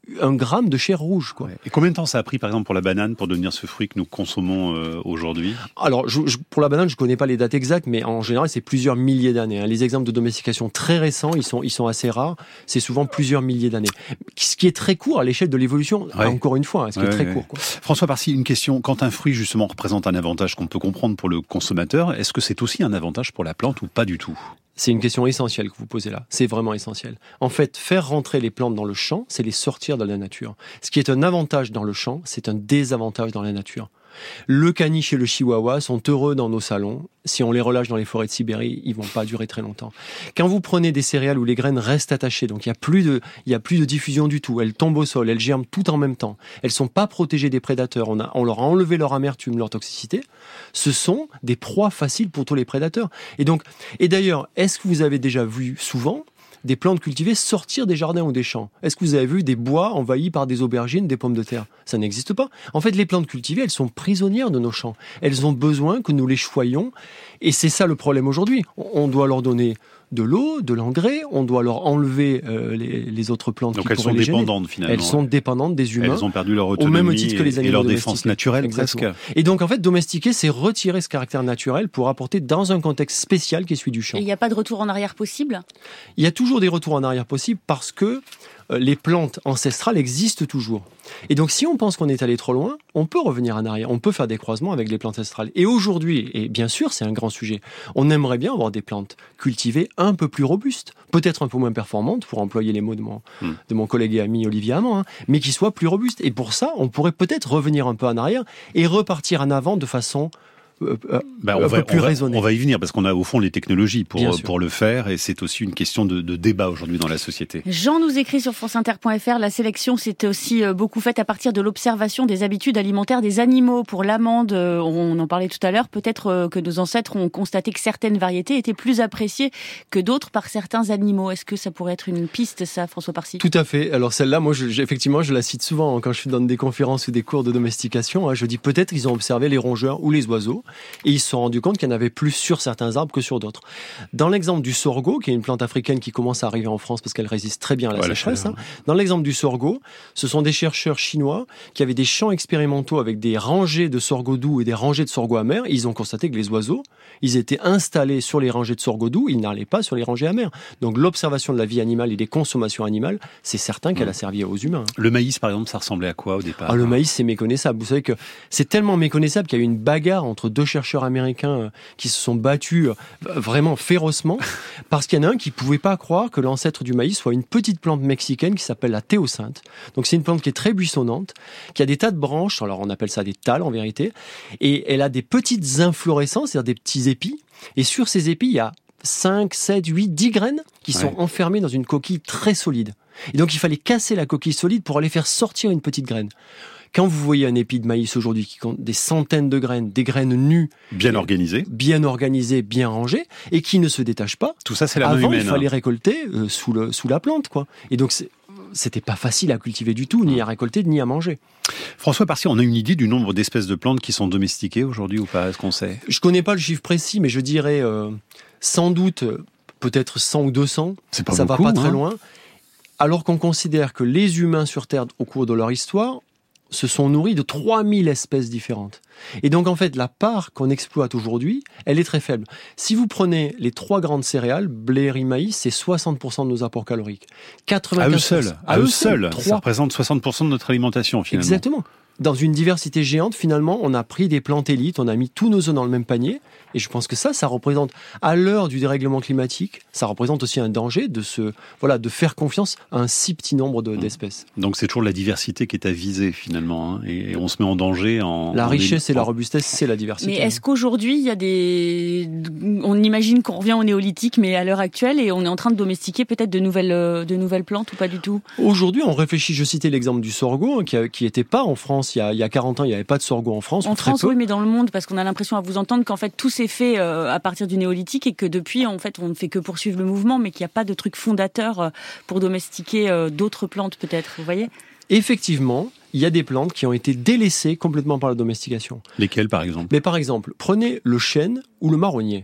un gramme de chair rouge, quoi. Ouais. Et combien de temps ça a pris, par exemple, pour la banane, pour devenir ce fruit que nous consommons euh, aujourd'hui ? Alors, je, je, pour la banane, je connais pas les dates exactes, mais en général, c'est plusieurs milliers d'années. Hein. Les exemples de domestication très récents, ils sont, ils sont assez rares. C'est souvent plusieurs milliers d'années. Ce qui est très court à l'échelle de l'évolution, ouais. encore une fois, hein, ce qui ouais, est très ouais. court. Quoi. François Parcy, une question. Quand un fruit, justement, représente un avantage qu'on peut comprendre pour le consommateur, est-ce que c'est aussi un avantage pour la plante ou pas du tout ? C'est une question essentielle que vous posez là. C'est vraiment essentiel. En fait, faire rentrer les plantes dans le champ, c'est les sortir de la nature. Ce qui est un avantage dans le champ, c'est un désavantage dans la nature. Le caniche et le chihuahua sont heureux dans nos salons. Si on les relâche dans les forêts de Sibérie, ils vont pas durer très longtemps. Quand vous prenez des céréales où les graines restent attachées, donc il y a plus de, il y a plus de diffusion du tout. Elles tombent au sol, elles germent tout en même temps. Elles sont pas protégées des prédateurs. On a, on leur a enlevé leur amertume, leur toxicité. Ce sont des proies faciles pour tous les prédateurs. Et donc, et d'ailleurs, est-ce que vous avez déjà vu souvent des plantes cultivées sortir des jardins ou des champs? Est-ce que vous avez vu des bois envahis par des aubergines, des pommes de terre? Ça n'existe pas. En fait, les plantes cultivées, elles sont prisonnières de nos champs. Elles ont besoin que nous les choyions. Et c'est ça le problème aujourd'hui. On doit leur donner de l'eau, de l'engrais, on doit leur enlever euh, les, les autres plantes. Donc qui elles sont les dépendantes gêner. finalement. Elles sont dépendantes des humains. Elles ont perdu leur autonomie au même titre que les animaux et leur domestiqués. défense naturelle. Exactement. Presque. Et donc en fait, domestiquer, c'est retirer ce caractère naturel pour apporter dans un contexte spécial qui est celui du champ. Et il n'y a pas de retour en arrière possible ? Il y a toujours des retours en arrière possibles parce que les plantes ancestrales existent toujours. Et donc, si on pense qu'on est allé trop loin, on peut revenir en arrière. On peut faire des croisements avec les plantes ancestrales. Et aujourd'hui, et bien sûr, c'est un grand sujet, on aimerait bien avoir des plantes cultivées un peu plus robustes, peut-être un peu moins performantes, pour employer les mots de mon, mmh. de mon collègue et ami Olivier Hamon, hein, mais qui soient plus robustes. Et pour ça, on pourrait peut-être revenir un peu en arrière et repartir en avant de façon Euh, euh, bah, on, un va, peu plus on, va, raisonné. on va y venir parce qu'on a au fond les technologies pour, pour le faire et c'est aussi une question de, de débat aujourd'hui dans la société. Jean nous écrit sur franceinter point f r, la sélection s'est aussi beaucoup faite à partir de l'observation des habitudes alimentaires des animaux. Pour l'amande, on en parlait tout à l'heure, peut-être que nos ancêtres ont constaté que certaines variétés étaient plus appréciées que d'autres par certains animaux. Est-ce que ça pourrait être une piste, ça, François Parcy ? Tout à fait. Alors celle-là, moi, je, effectivement, je la cite souvent quand je suis dans des conférences ou des cours de domestication. Hein, je dis peut-être qu'ils ont observé les rongeurs ou les oiseaux et ils se sont rendus compte qu'il y en avait plus sur certains arbres que sur d'autres. Dans l'exemple du sorgho, qui est une plante africaine qui commence à arriver en France parce qu'elle résiste très bien à la ouais, sécheresse, hein, dans l'exemple du sorgho, ce sont des chercheurs chinois qui avaient des champs expérimentaux avec des rangées de sorgho doux et des rangées de sorgho amers. Ils ont constaté que les oiseaux, ils étaient installés sur les rangées de sorgho doux, ils n'allaient pas sur les rangées amères. Donc l'observation de la vie animale et des consommations animales, c'est certain qu'elle a servi aux humains. Le maïs, par exemple, ça ressemblait à quoi au départ ? Ah, le maïs, c'est méconnaissable. Vous savez que c'est tellement méconnaissable qu'il y a eu une bagarre entre deux chercheurs américains qui se sont battus vraiment férocement parce qu'il y en a un qui pouvait pas croire que l'ancêtre du maïs soit une petite plante mexicaine qui s'appelle la théocinthe. Donc c'est une plante qui est très buissonnante, qui a des tas de branches, alors on appelle ça des thalles en vérité, et elle a des petites inflorescences, c'est-à-dire des petits épis, et sur ces épis, il y a cinq, sept, huit, dix graines qui sont ouais. enfermées dans une coquille très solide. Et donc il fallait casser la coquille solide pour aller faire sortir une petite graine. Quand vous voyez un épi de maïs aujourd'hui qui compte des centaines de graines, des graines nues, bien organisées, bien organisées, bien rangées, et qui ne se détachent pas. Tout ça, c'est la main Avant, humaine. il fallait hein. récolter euh, sous le sous la plante, quoi. Et donc c'est, c'était pas facile à cultiver du tout, ni à récolter, ni à manger. François Parcy, on a une idée du nombre d'espèces de plantes qui sont domestiquées aujourd'hui ou pas ? Est-ce qu'on sait ? Je connais pas le chiffre précis, mais je dirais euh, sans doute peut-être cent ou deux cents. C'est pas ça beaucoup, va pas hein. très loin. Alors qu'on considère que les humains sur Terre, au cours de leur histoire, se sont nourris de trois mille espèces différentes. Et donc, en fait, la part qu'on exploite aujourd'hui, elle est très faible. Si vous prenez les trois grandes céréales, blé, riz, maïs, c'est soixante pour cent de nos apports caloriques. quatre-vingt-quinze pour cent À eux seuls, à eux seuls, ça représente soixante pour cent de notre alimentation, finalement. Exactement. Dans une diversité géante, finalement, on a pris des plantes élites, on a mis tous nos œufs dans le même panier. Et je pense que ça, ça représente, à l'heure du dérèglement climatique, ça représente aussi un danger de se, voilà, de faire confiance à un si petit nombre de, d'espèces. Donc c'est toujours la diversité qui est à viser, finalement, hein, et, et on se met en danger en... La en richesse des... et la robustesse, c'est la diversité. Mais est-ce qu'aujourd'hui, il y a des... On imagine qu'on revient au néolithique, mais à l'heure actuelle, et on est en train de domestiquer peut-être de nouvelles, de nouvelles plantes ou pas du tout ? Aujourd'hui, on réfléchit, je citais l'exemple du sorgho, hein, qui, qui était pas en France, il y a, il y a quarante ans, il n'y avait pas de sorgho en France. En France, peu. oui, mais dans le monde, parce qu'on a l'impression à vous entendre qu'en fait, tout s'est fait euh, à partir du néolithique et que depuis, en fait, on ne fait que poursuivre le mouvement, mais qu'il n'y a pas de truc fondateur pour domestiquer euh, d'autres plantes, peut-être, vous voyez ? Effectivement, il y a des plantes qui ont été délaissées complètement par la domestication. Lesquelles, par exemple ? Mais par exemple, prenez le chêne ou le marronnier.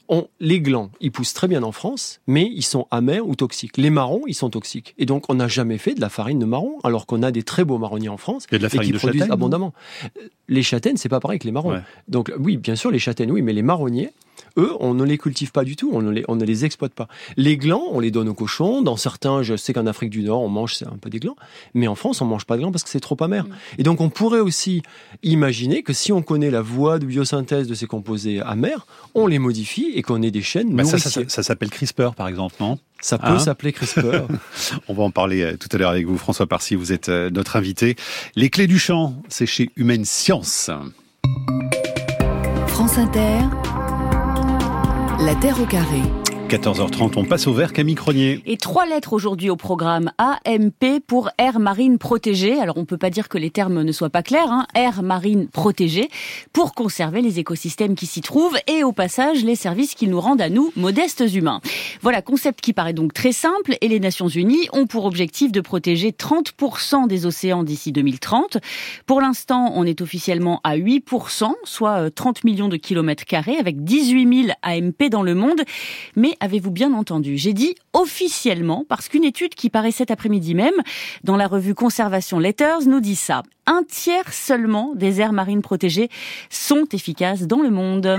On, les glands, ils poussent très bien en France, mais ils sont amers ou toxiques. Les marrons, ils sont toxiques. Et donc, on n'a jamais fait de la farine de marron, alors qu'on a des très beaux marronniers en France et, de la farine et qui de produisent châtaigne, abondamment. Non les châtaignes, c'est pas pareil que les marrons. Ouais. Donc, oui, bien sûr, les châtaignes, oui, mais les marronniers, eux, on ne les cultive pas du tout, on ne les, on ne les exploite pas. Les glands, on les donne aux cochons. Dans certains, je sais qu'en Afrique du Nord, on mange un peu des glands, mais en France, on mange pas de glands parce que c'est trop amer. Mmh. Et donc, on pourrait aussi imaginer que si on connaît la voie de biosynthèse de ces composés amers, on les modifie et qu'on ait des chaînes bah nourriciers. Ça, ça, ça, ça s'appelle CRISPR, par exemple, non ? Ça peut hein s'appeler CRISPR. On va en parler euh, tout à l'heure avec vous, François Parcy. Vous êtes euh, notre invité. Les clés du champ, c'est chez Humaine Science. France Inter, La Terre au carré. quatorze heures trente, on passe au vert. Camille Cronier. Et trois lettres aujourd'hui au programme. A M P pour aire marine protégée. Alors on peut pas dire que les termes ne soient pas clairs. Hein. Aire marine protégée pour conserver les écosystèmes qui s'y trouvent et au passage les services qu'ils nous rendent à nous, modestes humains. Voilà, concept qui paraît donc très simple et les Nations Unies ont pour objectif de protéger trente pour cent des océans d'ici deux mille trente. Pour l'instant, on est officiellement à huit pour cent, soit trente millions de kilomètres carrés avec dix-huit mille A M P dans le monde. Mais avez-vous bien entendu ? J'ai dit officiellement parce qu'une étude qui paraît cet après-midi même dans la revue Conservation Letters nous dit ça. Un tiers seulement des aires marines protégées sont efficaces dans le monde.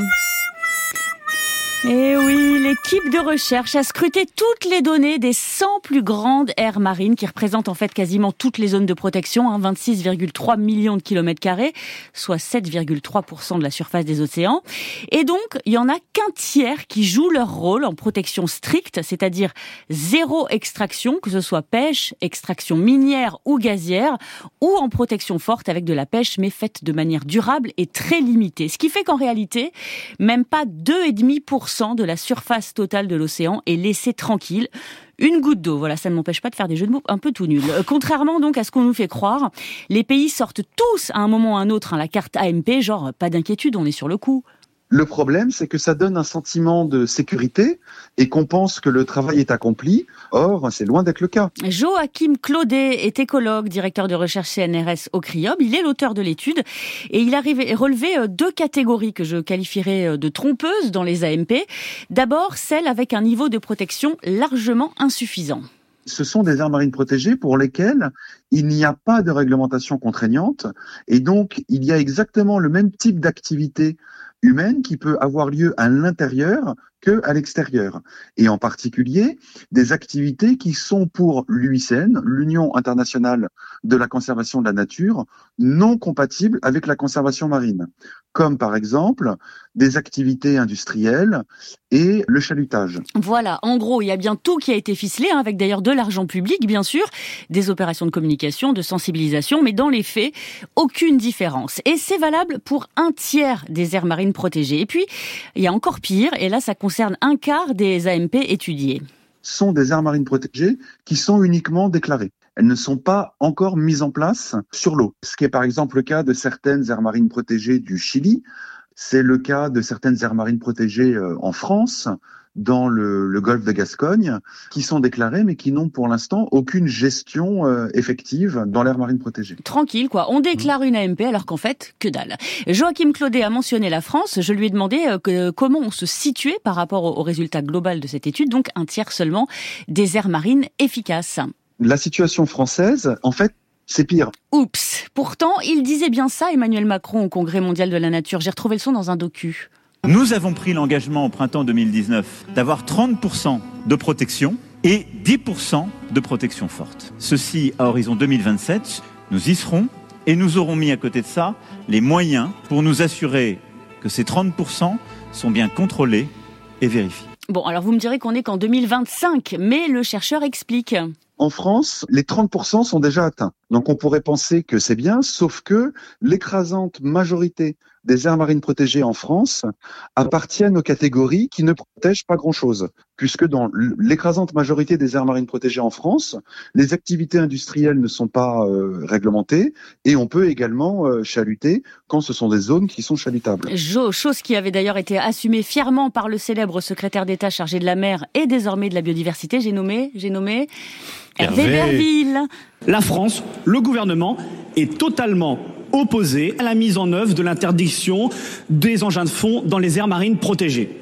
Et oui, l'équipe de recherche a scruté toutes les données des cent plus grandes aires marines qui représentent en fait quasiment toutes les zones de protection, hein, vingt-six virgule trois millions de kilomètres carrés, soit sept virgule trois pour cent de la surface des océans. Et donc, il y en a qu'un tiers qui jouent leur rôle en protection stricte, c'est-à-dire zéro extraction, que ce soit pêche, extraction minière ou gazière, ou en protection forte avec de la pêche, mais faite de manière durable et très limitée. Ce qui fait qu'en réalité, même pas deux virgule cinq pour cent de la surface totale de l'océan est laissée tranquille. Une goutte d'eau, voilà, ça ne m'empêche pas de faire des jeux de mots un peu tout nuls. Contrairement donc à ce qu'on nous fait croire, les pays sortent tous à un moment ou à un autre hein, la carte A M P, genre pas d'inquiétude, on est sur le coup. Le problème, c'est que ça donne un sentiment de sécurité et qu'on pense que le travail est accompli. Or, c'est loin d'être le cas. Joachim Claudet est écologue, directeur de recherche C N R S au CRIOB. Il est l'auteur de l'étude et il a relevé deux catégories que je qualifierais de trompeuses dans les A M P. D'abord, celle avec un niveau de protection largement insuffisant. Ce sont des aires marines protégées pour lesquelles il n'y a pas de réglementation contraignante et donc il y a exactement le même type d'activité humaine qui peut avoir lieu à l'intérieur que à l'extérieur. Et en particulier, des activités qui sont pour l'U I C N, l'Union internationale de la conservation de la nature, non compatibles avec la conservation marine. Comme par exemple, des activités industrielles et le chalutage. Voilà, en gros, il y a bien tout qui a été ficelé, hein, avec d'ailleurs de l'argent public, bien sûr, des opérations de communication, de sensibilisation, mais dans les faits, aucune différence. Et c'est valable pour un tiers des aires marines protégées. Et puis, il y a encore pire, et là, ça concerne un quart des A M P étudiés. Sont des aires marines protégées qui sont uniquement déclarées. Elles ne sont pas encore mises en place sur l'eau. Ce qui est par exemple le cas de certaines aires marines protégées du Chili. C'est le cas de certaines aires marines protégées en France, dans le, le golfe de Gascogne, qui sont déclarées mais qui n'ont pour l'instant aucune gestion euh, effective dans l'aire marine protégée. Tranquille quoi, on déclare une A M P alors qu'en fait, que dalle. Joachim Claudet a mentionné la France, je lui ai demandé euh, que, comment on se situait par rapport au, au résultat global de cette étude, donc un tiers seulement des aires marines efficaces. La situation française, en fait, c'est pire. Oups. Pourtant, il disait bien ça, Emmanuel Macron, au Congrès mondial de la nature. J'ai retrouvé le son dans un docu. Nous avons pris l'engagement au printemps deux mille dix-neuf d'avoir trente pour cent de protection et dix pour cent de protection forte. Ceci à horizon deux mille vingt-sept, nous y serons et nous aurons mis à côté de ça les moyens pour nous assurer que ces trente pour cent sont bien contrôlés et vérifiés. Bon, alors vous me direz qu'on n'est qu'en deux mille vingt-cinq, mais le chercheur explique. En France, les trente pour cent sont déjà atteints. Donc on pourrait penser que c'est bien, sauf que l'écrasante majorité des aires marines protégées en France appartiennent aux catégories qui ne protègent pas grand-chose. Puisque dans l'écrasante majorité des aires marines protégées en France, les activités industrielles ne sont pas euh, réglementées et on peut également euh, chaluter quand ce sont des zones qui sont chalutables. Jo, chose qui avait d'ailleurs été assumée fièrement par le célèbre secrétaire d'État chargé de la mer et désormais de la biodiversité, j'ai nommé, j'ai nommé Hervé Berville. La France, le gouvernement, est totalement opposé à la mise en œuvre de l'interdiction des engins de fond dans les aires marines protégées.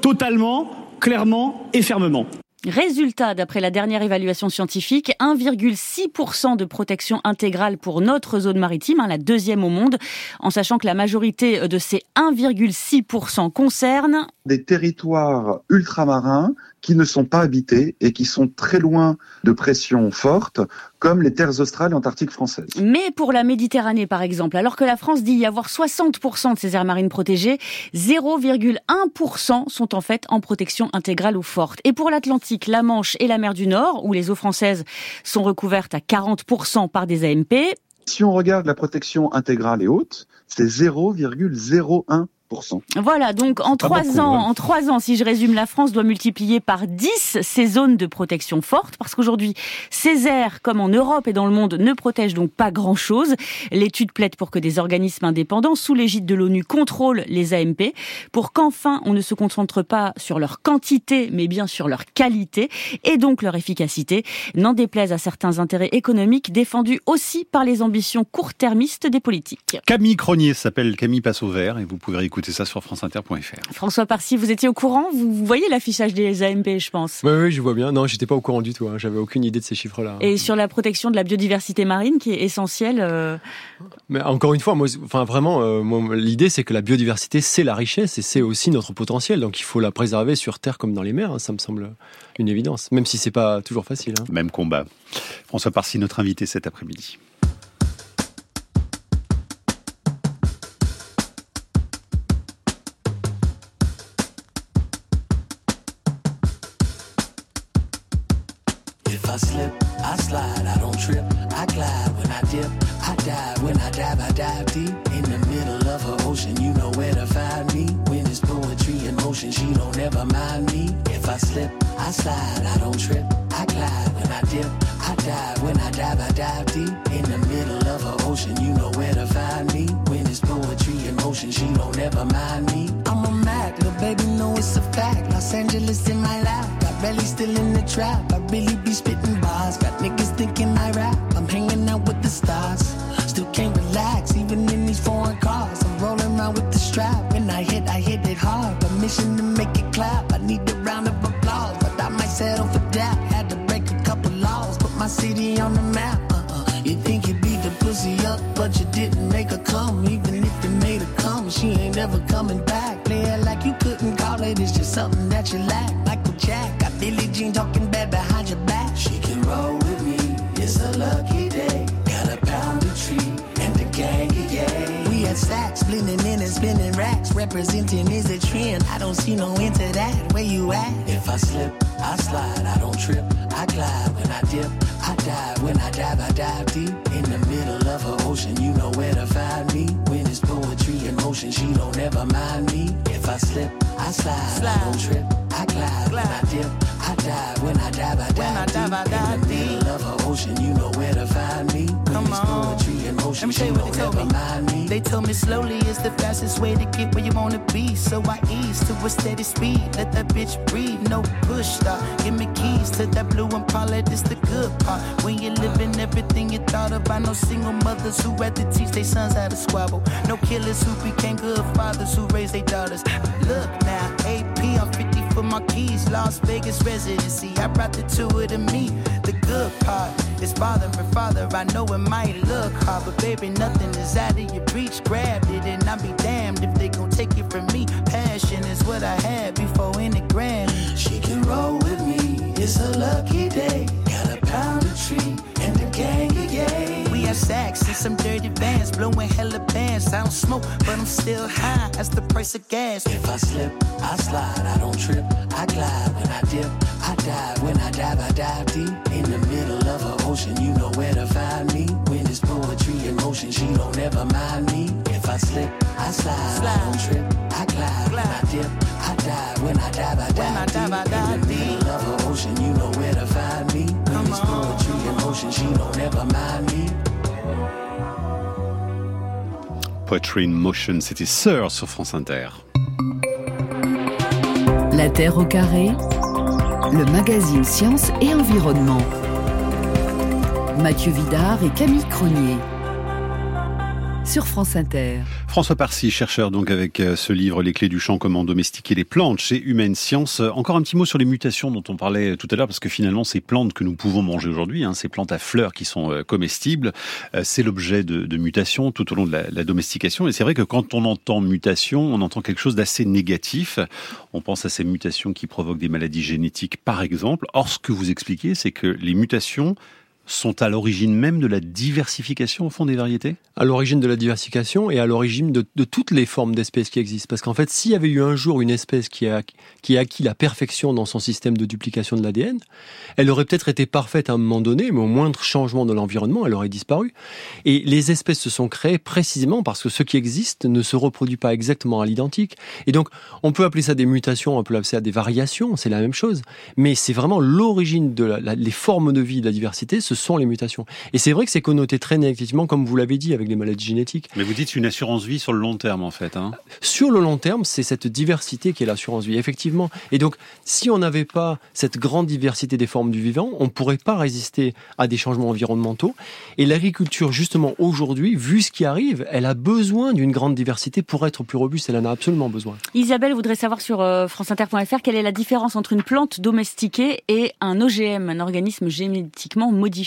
totalement, clairement et fermement. Résultat, d'après la dernière évaluation scientifique, un virgule six pour cent de protection intégrale pour notre zone maritime, hein, la deuxième au monde, en sachant que la majorité de ces un virgule six pour cent concernent des territoires ultramarins qui ne sont pas habités et qui sont très loin de pressions fortes, comme les terres australes et antarctiques françaises. Mais pour la Méditerranée, par exemple, alors que la France dit y avoir soixante pour cent de ses aires marines protégées, zéro virgule un pour cent sont en fait en protection intégrale ou forte. Et pour l'Atlantique, la Manche et la mer du Nord, où les eaux françaises sont recouvertes à quarante pour cent par des A M P. Si on regarde la protection intégrale et haute, c'est zéro virgule zéro un pour cent. Voilà, donc en trois beaucoup, ans, ouais. en trois ans, si je résume, la France doit multiplier par dix ces zones de protection forte, parce qu'aujourd'hui, ces aires, comme en Europe et dans le monde, ne protègent donc pas grand-chose. L'étude plaide pour que des organismes indépendants, sous l'égide de l'ONU, contrôlent les A M P, pour qu'enfin on ne se concentre pas sur leur quantité, mais bien sur leur qualité, et donc leur efficacité, n'en déplaise à certains intérêts économiques défendus aussi par les ambitions court-termistes des politiques. Camille Cronier s'appelle Camille passe au vert, et vous pouvez écouter ça sur france inter point f r. François Parcy, vous étiez au courant? Vous voyez l'affichage des A M P, je pense. Oui, oui, je vois bien. Non, j'étais pas au courant du tout. Hein. J'avais aucune idée de ces chiffres-là. Et sur la protection de la biodiversité marine, qui est essentielle. Euh... Mais encore une fois, moi, enfin vraiment, euh, moi, l'idée c'est que la biodiversité, c'est la richesse et c'est aussi notre potentiel. Donc il faut la préserver sur terre comme dans les mers. Hein. Ça me semble une évidence, même si c'est pas toujours facile. Hein. Même combat. François Parcy, notre invité cet après-midi. I slip, I slide, I don't trip, I glide when I dip, I dive, when I dive, I dive deep in the middle of her ocean, you know where to find me. When it's poetry in motion, she don't ever mind me. If I slip, I slide, I don't trip, I glide when I dip, I dive, when I dive, I dive deep in the middle of her ocean, you know where to find me. When it's poetry in motion, she don't ever mind me. I'm a Mac, little baby, know it's a fact. Los Angeles in my lap. Belly still in the trap, I really be spitting bars. Got niggas thinking I rap, I'm hanging out with the stars. Still can't relax, even in these foreign cars. I'm rolling around with the strap. When I hit, I hit it hard. Permission to make it clap. I need a round of applause, but I might settle for that. Had to break a couple laws, put my city on the map. Uh-uh. You think you beat the pussy up, but you didn't make her come. Even if you made her come, she ain't never coming back. Play it like you couldn't call it, it's just something that you lack. Michael Jack, got Billie Jean talking bad behind your back. She can roll with me, it's a lucky day. Got a pound of tree and the gang, yeah. We had sacks, blending in and spinning racks. Representing is a trend, I don't see no end to that. Where you at? If I slip, I slide, I don't trip, I glide. When I dip, I dive, when I dive, I dive deep. In the middle of her ocean, you know where to find me. When it's poetry in motion, she don't ever mind me. If I slip, I slide, slide. I don't trip, I glide. glide. When I dip, I dive, when I dive, I dive, when I dive, I dive in the deep. Middle of her ocean, you know where to find me. When Come it's on. Poetry in motion, she don't ever mind me. They told me slowly is the fastest way to get where you wanna be. So I ease to a steady speed, let that bitch breathe, no push stop. Give me keys to that blue Impala, this the good part. When you're living everything you thought about, no single mothers who had to teach their sons how to squabble. No killers who became good fathers who raised their daughters. Look now, A P, I'm fifty for my keys, Las Vegas residency. I brought the two of to me. The good part is father and father. I know it might look hard, but baby, nothing is out of your reach. Grabbed it and I'll be damned if they gon' take it from me. Passion is what I had before any Grammy. She can roll with me, it's a lucky day. Got a pound of tree and the gang, yeah. We have sacks and some dirty vans, blowing hella bands. I don't smoke, but I'm still high. That's the price of gas. If I slip, I slide, I don't trip, I glide. When I dip, I dive. When I dive, I dive deep. In the middle of her ocean, you know where to find me. When it's poetry in motion, she don't ever mind me. If I slip, I slide, slide. I don't trip, I glide. glide. When I dip, I dive. When I dive, I dive, when I dive, I dive in the deep. Middle of her ocean, you know where to find me. When Come it's on. Poetry in motion, she don't ever mind me. Poetry in Motion, c'était Sœur sur France Inter. La Terre au carré, le magazine Sciences et Environnement. Mathieu Vidard et Camille Cronier. sur France Inter. François Parcy, chercheur donc avec ce livre « Les clés du champ, comment domestiquer les plantes » chez Humaine Science. Encore un petit mot sur les mutations dont on parlait tout à l'heure, parce que finalement ces plantes que nous pouvons manger aujourd'hui, hein, ces plantes à fleurs qui sont comestibles, c'est l'objet de, de mutations tout au long de la, la domestication. Et c'est vrai que quand on entend mutation, on entend quelque chose d'assez négatif. On pense à ces mutations qui provoquent des maladies génétiques par exemple. Or, ce que vous expliquez, c'est que les mutations sont à l'origine même de la diversification au fond des variétés ? À l'origine de la diversification et à l'origine de, de toutes les formes d'espèces qui existent. Parce qu'en fait, s'il y avait eu un jour une espèce qui a, qui a acquis la perfection dans son système de duplication de l'A D N, elle aurait peut-être été parfaite à un moment donné, mais au moindre changement de l'environnement, elle aurait disparu. Et les espèces se sont créées précisément parce que ce qui existe ne se reproduit pas exactement à l'identique. Et donc, on peut appeler ça des mutations, on peut appeler ça des variations, c'est la même chose. Mais c'est vraiment l'origine de la, la, les formes de vie de la diversité, ce sont les mutations. Et c'est vrai que c'est connoté très négativement, comme vous l'avez dit, avec les maladies génétiques. Mais vous dites une assurance vie sur le long terme, en fait. Hein. Sur le long terme, c'est cette diversité qui est l'assurance vie, effectivement. Et donc, si on n'avait pas cette grande diversité des formes du vivant, on ne pourrait pas résister à des changements environnementaux. Et l'agriculture, justement, aujourd'hui, vu ce qui arrive, elle a besoin d'une grande diversité pour être plus robuste. Elle en a absolument besoin. Isabelle voudrait savoir sur euh, France Inter point F R quelle est la différence entre une plante domestiquée et un O G M, un organisme génétiquement modifié.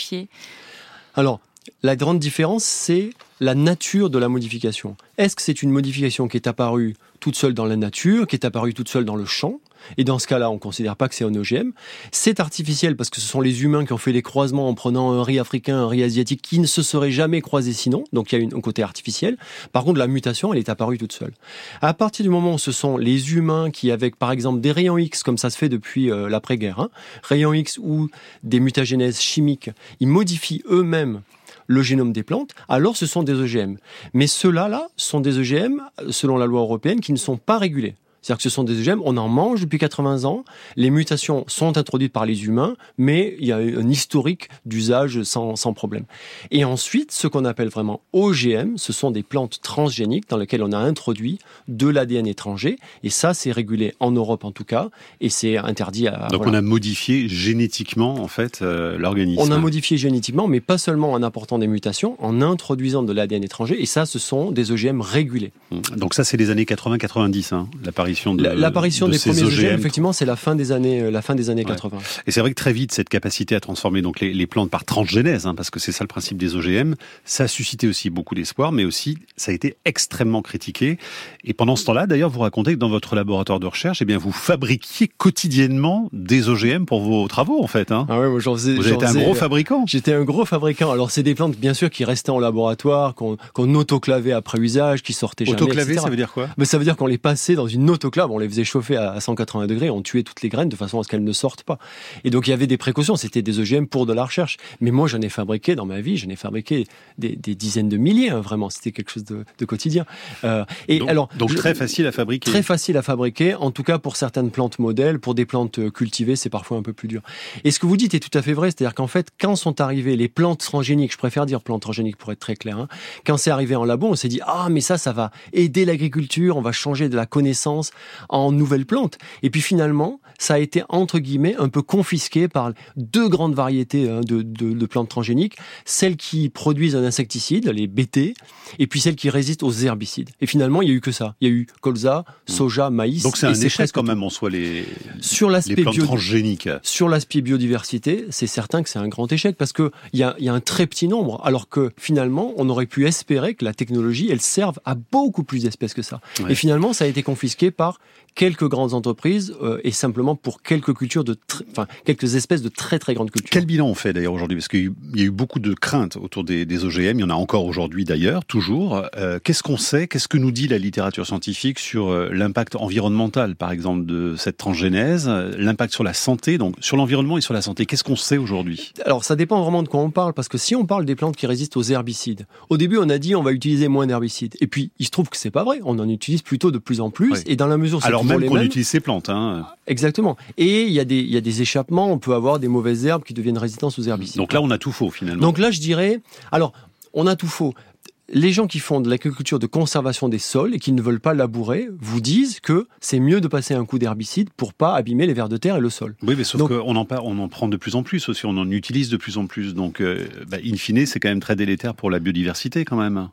Alors, la grande différence, c'est la nature de la modification. Est-ce que c'est une modification qui est apparue toute seule dans la nature, qui est apparue toute seule dans le champ ? Et dans ce cas-là, on ne considère pas que c'est un O G M. C'est artificiel parce que ce sont les humains qui ont fait les croisements en prenant un riz africain, un riz asiatique qui ne se seraient jamais croisés sinon. Donc il y a un côté artificiel. Par contre, la mutation, elle est apparue toute seule. À partir du moment où ce sont les humains qui, avec par exemple des rayons X, comme ça se fait depuis euh, l'après-guerre, hein, rayons X ou des mutagénèses chimiques, ils modifient eux-mêmes le génome des plantes, alors ce sont des O G M. Mais ceux-là, là, sont des O G M, selon la loi européenne, qui ne sont pas régulés. C'est-à-dire que ce sont des O G M, on en mange depuis quatre-vingts ans, les mutations sont introduites par les humains, mais il y a un historique d'usage sans, sans problème. Et ensuite, ce qu'on appelle vraiment O G M, ce sont des plantes transgéniques dans lesquelles on a introduit de l'A D N étranger, et ça, c'est régulé en Europe en tout cas, et c'est interdit à... Donc voilà. On a modifié génétiquement, en fait, euh, l'organisme. On a modifié génétiquement, mais pas seulement en apportant des mutations, en introduisant de l'A D N étranger, et ça, ce sont des O G M régulés. Donc ça, c'est les années quatre-vingts quatre-vingt-dix, hein, l'apparition De, L'apparition de des premiers O G M, O G M, effectivement, c'est la fin des années, la fin des années ouais. quatre-vingts. Et c'est vrai que très vite, cette capacité à transformer donc les, les plantes par transgénèse, hein, parce que c'est ça le principe des O G M, ça a suscité aussi beaucoup d'espoir, mais aussi ça a été extrêmement critiqué. Et pendant ce temps-là, d'ailleurs, vous racontez que dans votre laboratoire de recherche, eh bien, vous fabriquiez quotidiennement des O G M pour vos travaux, en fait. Hein. Ah ouais, moi, j'en faisais. Vous j'en avez été faisais, un gros fabricant. J'étais un gros fabricant. Alors, c'est des plantes, bien sûr, qui restaient en laboratoire, qu'on, qu'on autoclavait après usage, qui sortaient jamais. Autoclaver, ça veut dire quoi ? Mais ça veut dire qu'on les passait dans une autoclave, on les faisait chauffer à cent quatre-vingts degrés, on tuait toutes les graines de façon à ce qu'elles ne sortent pas. Et donc il y avait des précautions, c'était des O G M pour de la recherche. Mais moi j'en ai fabriqué dans ma vie, j'en ai fabriqué des, des dizaines de milliers, hein, vraiment, c'était quelque chose de, de quotidien. Euh, et donc, alors, donc je, très facile à fabriquer. Très facile à fabriquer, en tout cas pour certaines plantes modèles, pour des plantes cultivées, c'est parfois un peu plus dur. Et ce que vous dites est tout à fait vrai, c'est-à-dire qu'en fait, quand sont arrivées les plantes transgéniques, je préfère dire plantes transgéniques pour être très clair, hein, quand c'est arrivé en labo, on s'est dit ah mais ça, ça va aider l'agriculture, on va changer de la connaissance en nouvelles plantes. Et puis finalement, ça a été entre guillemets un peu confisqué par deux grandes variétés hein, de, de, de plantes transgéniques, celles qui produisent un insecticide, les B T, et puis celles qui résistent aux herbicides. Et finalement, il y a eu que ça. Il y a eu colza, soja, maïs. Donc c'est un et échec c'est quand même en soi les, sur l'aspect les plantes bio... transgéniques. Sur l'aspect biodiversité, c'est certain que c'est un grand échec parce que il y a, y a un très petit nombre, alors que finalement, on aurait pu espérer que la technologie, elle serve à beaucoup plus d'espèces que ça. Ouais. Et finalement, ça a été confisqué par quelques grandes entreprises euh, et simplement pour quelques cultures de, tr... enfin quelques espèces de très très grandes cultures. Quel bilan on fait d'ailleurs aujourd'hui ? Parce qu'il y a eu beaucoup de craintes autour des, des O G M. Il y en a encore aujourd'hui d'ailleurs, toujours. Euh, qu'est-ce qu'on sait ? Qu'est-ce que nous dit la littérature scientifique sur euh, l'impact environnemental, par exemple, de cette transgénèse, l'impact sur la santé, donc sur l'environnement et sur la santé ? Qu'est-ce qu'on sait aujourd'hui ? Alors ça dépend vraiment de quoi on parle, parce que si on parle des plantes qui résistent aux herbicides, au début on a dit on va utiliser moins d'herbicides, et puis il se trouve que c'est pas vrai. On en utilise plutôt de plus en plus, oui. Et dans la mesure où c'est alors même les qu'on mêmes, utilise ces plantes, hein. Exactement. Et il y a des il y a des échappements. On peut avoir des mauvaises herbes qui deviennent résistantes aux herbicides. Donc là, on a tout faux finalement. Donc là, je dirais, alors on a tout faux. Les gens qui font de l'agriculture de conservation des sols et qui ne veulent pas labourer vous disent que c'est mieux de passer un coup d'herbicide pour pas abîmer les vers de terre et le sol. Oui, mais sauf donc, qu'on en, on en prend de plus en plus aussi, on en utilise de plus en plus. Donc, euh, bah, in fine, c'est quand même très délétère pour la biodiversité quand même.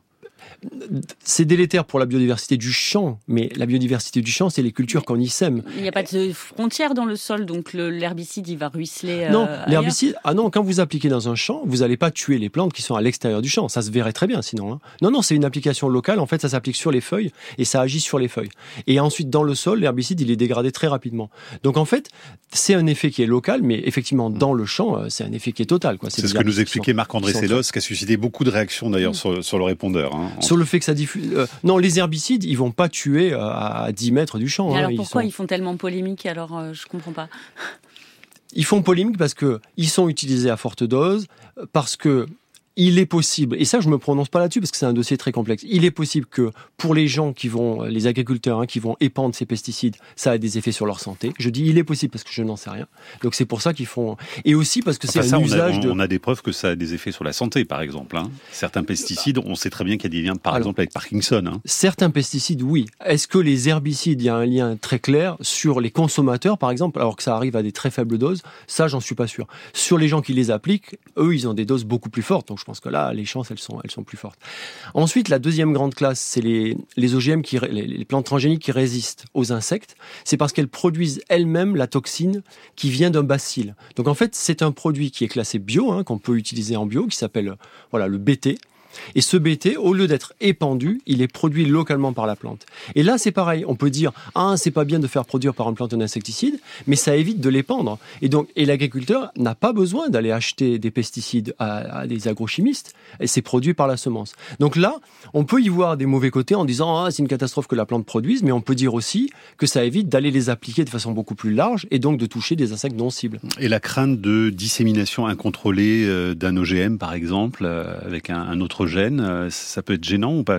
c'est délétère pour la biodiversité du champ, mais la biodiversité du champ, c'est les cultures qu'on y sème. Il n'y a pas de frontière dans le sol, donc le, l'herbicide, il va ruisseler. Non, euh, l'herbicide, ah non, quand vous appliquez dans un champ, vous n'allez pas tuer les plantes qui sont à l'extérieur du champ. Ça se verrait très bien sinon. Hein. Non, non, c'est une application locale. En fait, ça s'applique sur les feuilles et ça agit sur les feuilles. Et ensuite, dans le sol, l'herbicide, il est dégradé très rapidement. Donc en fait, c'est un effet qui est local, mais effectivement, dans le champ, c'est un effet qui est total. Quoi. C'est, c'est ce que nous expliquait Marc-André Sellos, qui a suscité beaucoup de réactions d'ailleurs mmh. sur, sur le répondeur. Hein. Sur le fait que ça diffuse... Euh, non, les herbicides, ils vont pas tuer euh, à dix mètres du champ. Et hein, alors pourquoi ils, ils sont... font tellement polémique? Alors euh, je comprends pas. Ils font polémique parce que ils sont utilisés à forte dose, parce que il est possible, et ça je me prononce pas là-dessus parce que c'est un dossier très complexe, il est possible que pour les gens qui vont, les agriculteurs hein, qui vont épandre ces pesticides, ça a des effets sur leur santé. Je dis il est possible parce que je n'en sais rien. Donc c'est pour ça qu'ils font... Et aussi parce que enfin, c'est ça, un on usage a, on, de... on a des preuves que ça a des effets sur la santé, par exemple. Hein. Certains pesticides, on sait très bien qu'il y a des liens, par Alors, exemple, avec Parkinson. Hein. Certains pesticides, oui. Est-ce que les herbicides, il y a un lien très clair sur les consommateurs, par exemple, alors que ça arrive à des très faibles doses? Ça, j'en suis pas sûr. Sur les gens qui les appliquent, eux, ils ont des doses beaucoup plus fortes. Donc je pense que là, les chances elles sont, elles sont plus fortes. Ensuite, la deuxième grande classe, c'est les, les O G M, qui, les, les plantes transgéniques qui résistent aux insectes. C'est parce qu'elles produisent elles-mêmes la toxine qui vient d'un bacille. Donc en fait, c'est un produit qui est classé bio, hein, qu'on peut utiliser en bio, qui s'appelle voilà, le B T. Et ce B T, au lieu d'être épandu, il est produit localement par la plante. Et là, c'est pareil. On peut dire, ah, c'est pas bien de faire produire par une plante un insecticide, mais ça évite de l'épandre. Et donc, et l'agriculteur n'a pas besoin d'aller acheter des pesticides à, à des agrochimistes. Et c'est produit par la semence. Donc là, on peut y voir des mauvais côtés en disant, ah, c'est une catastrophe que la plante produise, mais on peut dire aussi que ça évite d'aller les appliquer de façon beaucoup plus large et donc de toucher des insectes non cibles. Et la crainte de dissémination incontrôlée d'un O G M, par exemple, avec un, un autre gène, ça peut être gênant ou pas?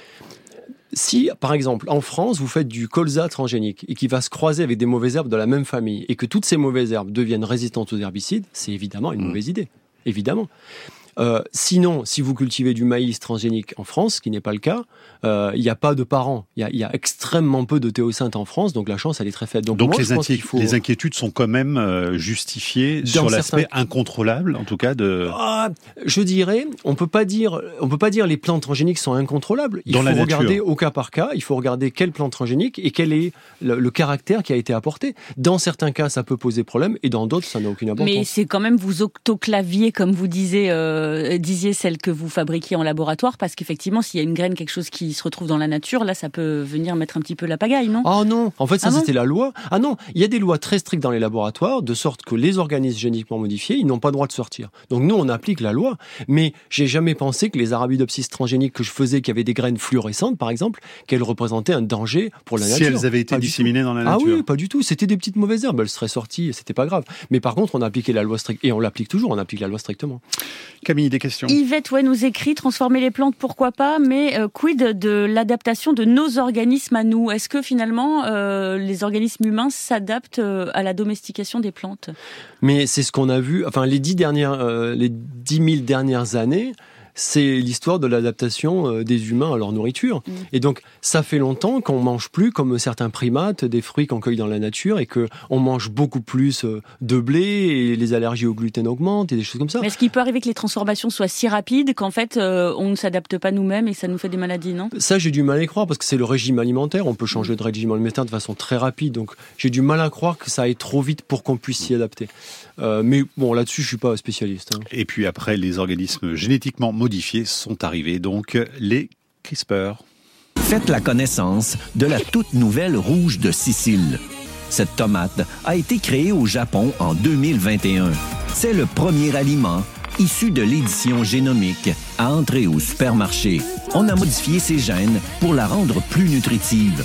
Si, par exemple, en France, vous faites du colza transgénique et qui va se croiser avec des mauvaises herbes de la même famille et que toutes ces mauvaises herbes deviennent résistantes aux herbicides, c'est évidemment une mmh. mauvaise idée. Évidemment. Euh, sinon, si vous cultivez du maïs transgénique en France, ce qui n'est pas le cas, il euh, n'y a pas de parents. Il y, y a extrêmement peu de théocyntes en France, donc la chance, elle est très faible. Donc, donc moi, les, je pense inqui- qu'il faut... les inquiétudes sont quand même euh, justifiées sur l'aspect certains... incontrôlable, en tout cas de... Ah, je dirais, on peut pas dire, on peut pas dire les plantes transgéniques sont incontrôlables. Il Dans faut la regarder nature. Au cas par cas. Il faut regarder quelle plante transgénique et quel est le, le caractère qui a été apporté. Dans certains cas, ça peut poser problème, et dans d'autres, ça n'a aucune importance. Mais c'est quand même vous autoclaviez, comme vous disiez, euh, disiez celle que vous fabriquiez en laboratoire, parce qu'effectivement, s'il y a une graine, quelque chose qui se retrouve dans la nature, là, ça peut venir mettre un petit peu la pagaille, non? Ah non, en fait, ça, ah c'était bon la loi. Ah non, il y a des lois très strictes dans les laboratoires, de sorte que les organismes génétiquement modifiés, ils n'ont pas le droit de sortir. Donc nous, on applique la loi, mais j'ai jamais pensé que les Arabidopsis transgéniques que je faisais, qui avaient des graines fluorescentes, par exemple, qu'elles représentaient un danger pour la si nature. Si elles avaient été pas disséminées dans la nature. Ah oui, pas du tout. C'était des petites mauvaises herbes, elles seraient sorties, et c'était pas grave. Mais par contre, on a appliqué la loi stricte, et on l'applique toujours, on applique la loi strictement. Camille, des questions? Yvette, ouais, nous écrit, transformer les plantes, pourquoi pas, mais euh, quid de l'adaptation de nos organismes à nous? Est-ce que finalement, euh, les organismes humains s'adaptent euh, à la domestication des plantes? Mais c'est ce qu'on a vu, enfin, les dix dernières, euh, les dix mille dernières années, c'est l'histoire de l'adaptation des humains à leur nourriture. Mmh. Et donc, ça fait longtemps qu'on mange plus, comme certains primates, des fruits qu'on cueille dans la nature et qu'on mange beaucoup plus de blé et les allergies au gluten augmentent et des choses comme ça. Mais est-ce qu'il peut arriver que les transformations soient si rapides qu'en fait, euh, on ne s'adapte pas nous-mêmes et ça nous fait des maladies, non? Ça, j'ai du mal à y croire parce que c'est le régime alimentaire. On peut changer de régime alimentaire de façon très rapide. Donc, j'ai du mal à croire que ça aille trop vite pour qu'on puisse s'y adapter. Euh, mais bon, là-dessus, je suis pas spécialiste. Hein. Et puis après, les organismes génétiquement modifiés sont arrivés, donc les CRISPR. Faites la connaissance de la toute nouvelle rouge de Sicile. Cette tomate a été créée au Japon en deux mille vingt et un. C'est le premier aliment issu de l'édition génomique à entrer au supermarché. On a modifié ses gènes pour la rendre plus nutritive.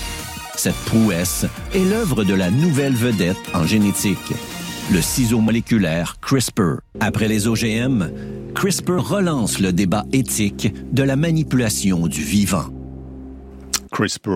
Cette prouesse est l'œuvre de la nouvelle vedette en génétique, le ciseau moléculaire CRISPR. Après les O G M, CRISPR relance le débat éthique de la manipulation du vivant. CRISPR,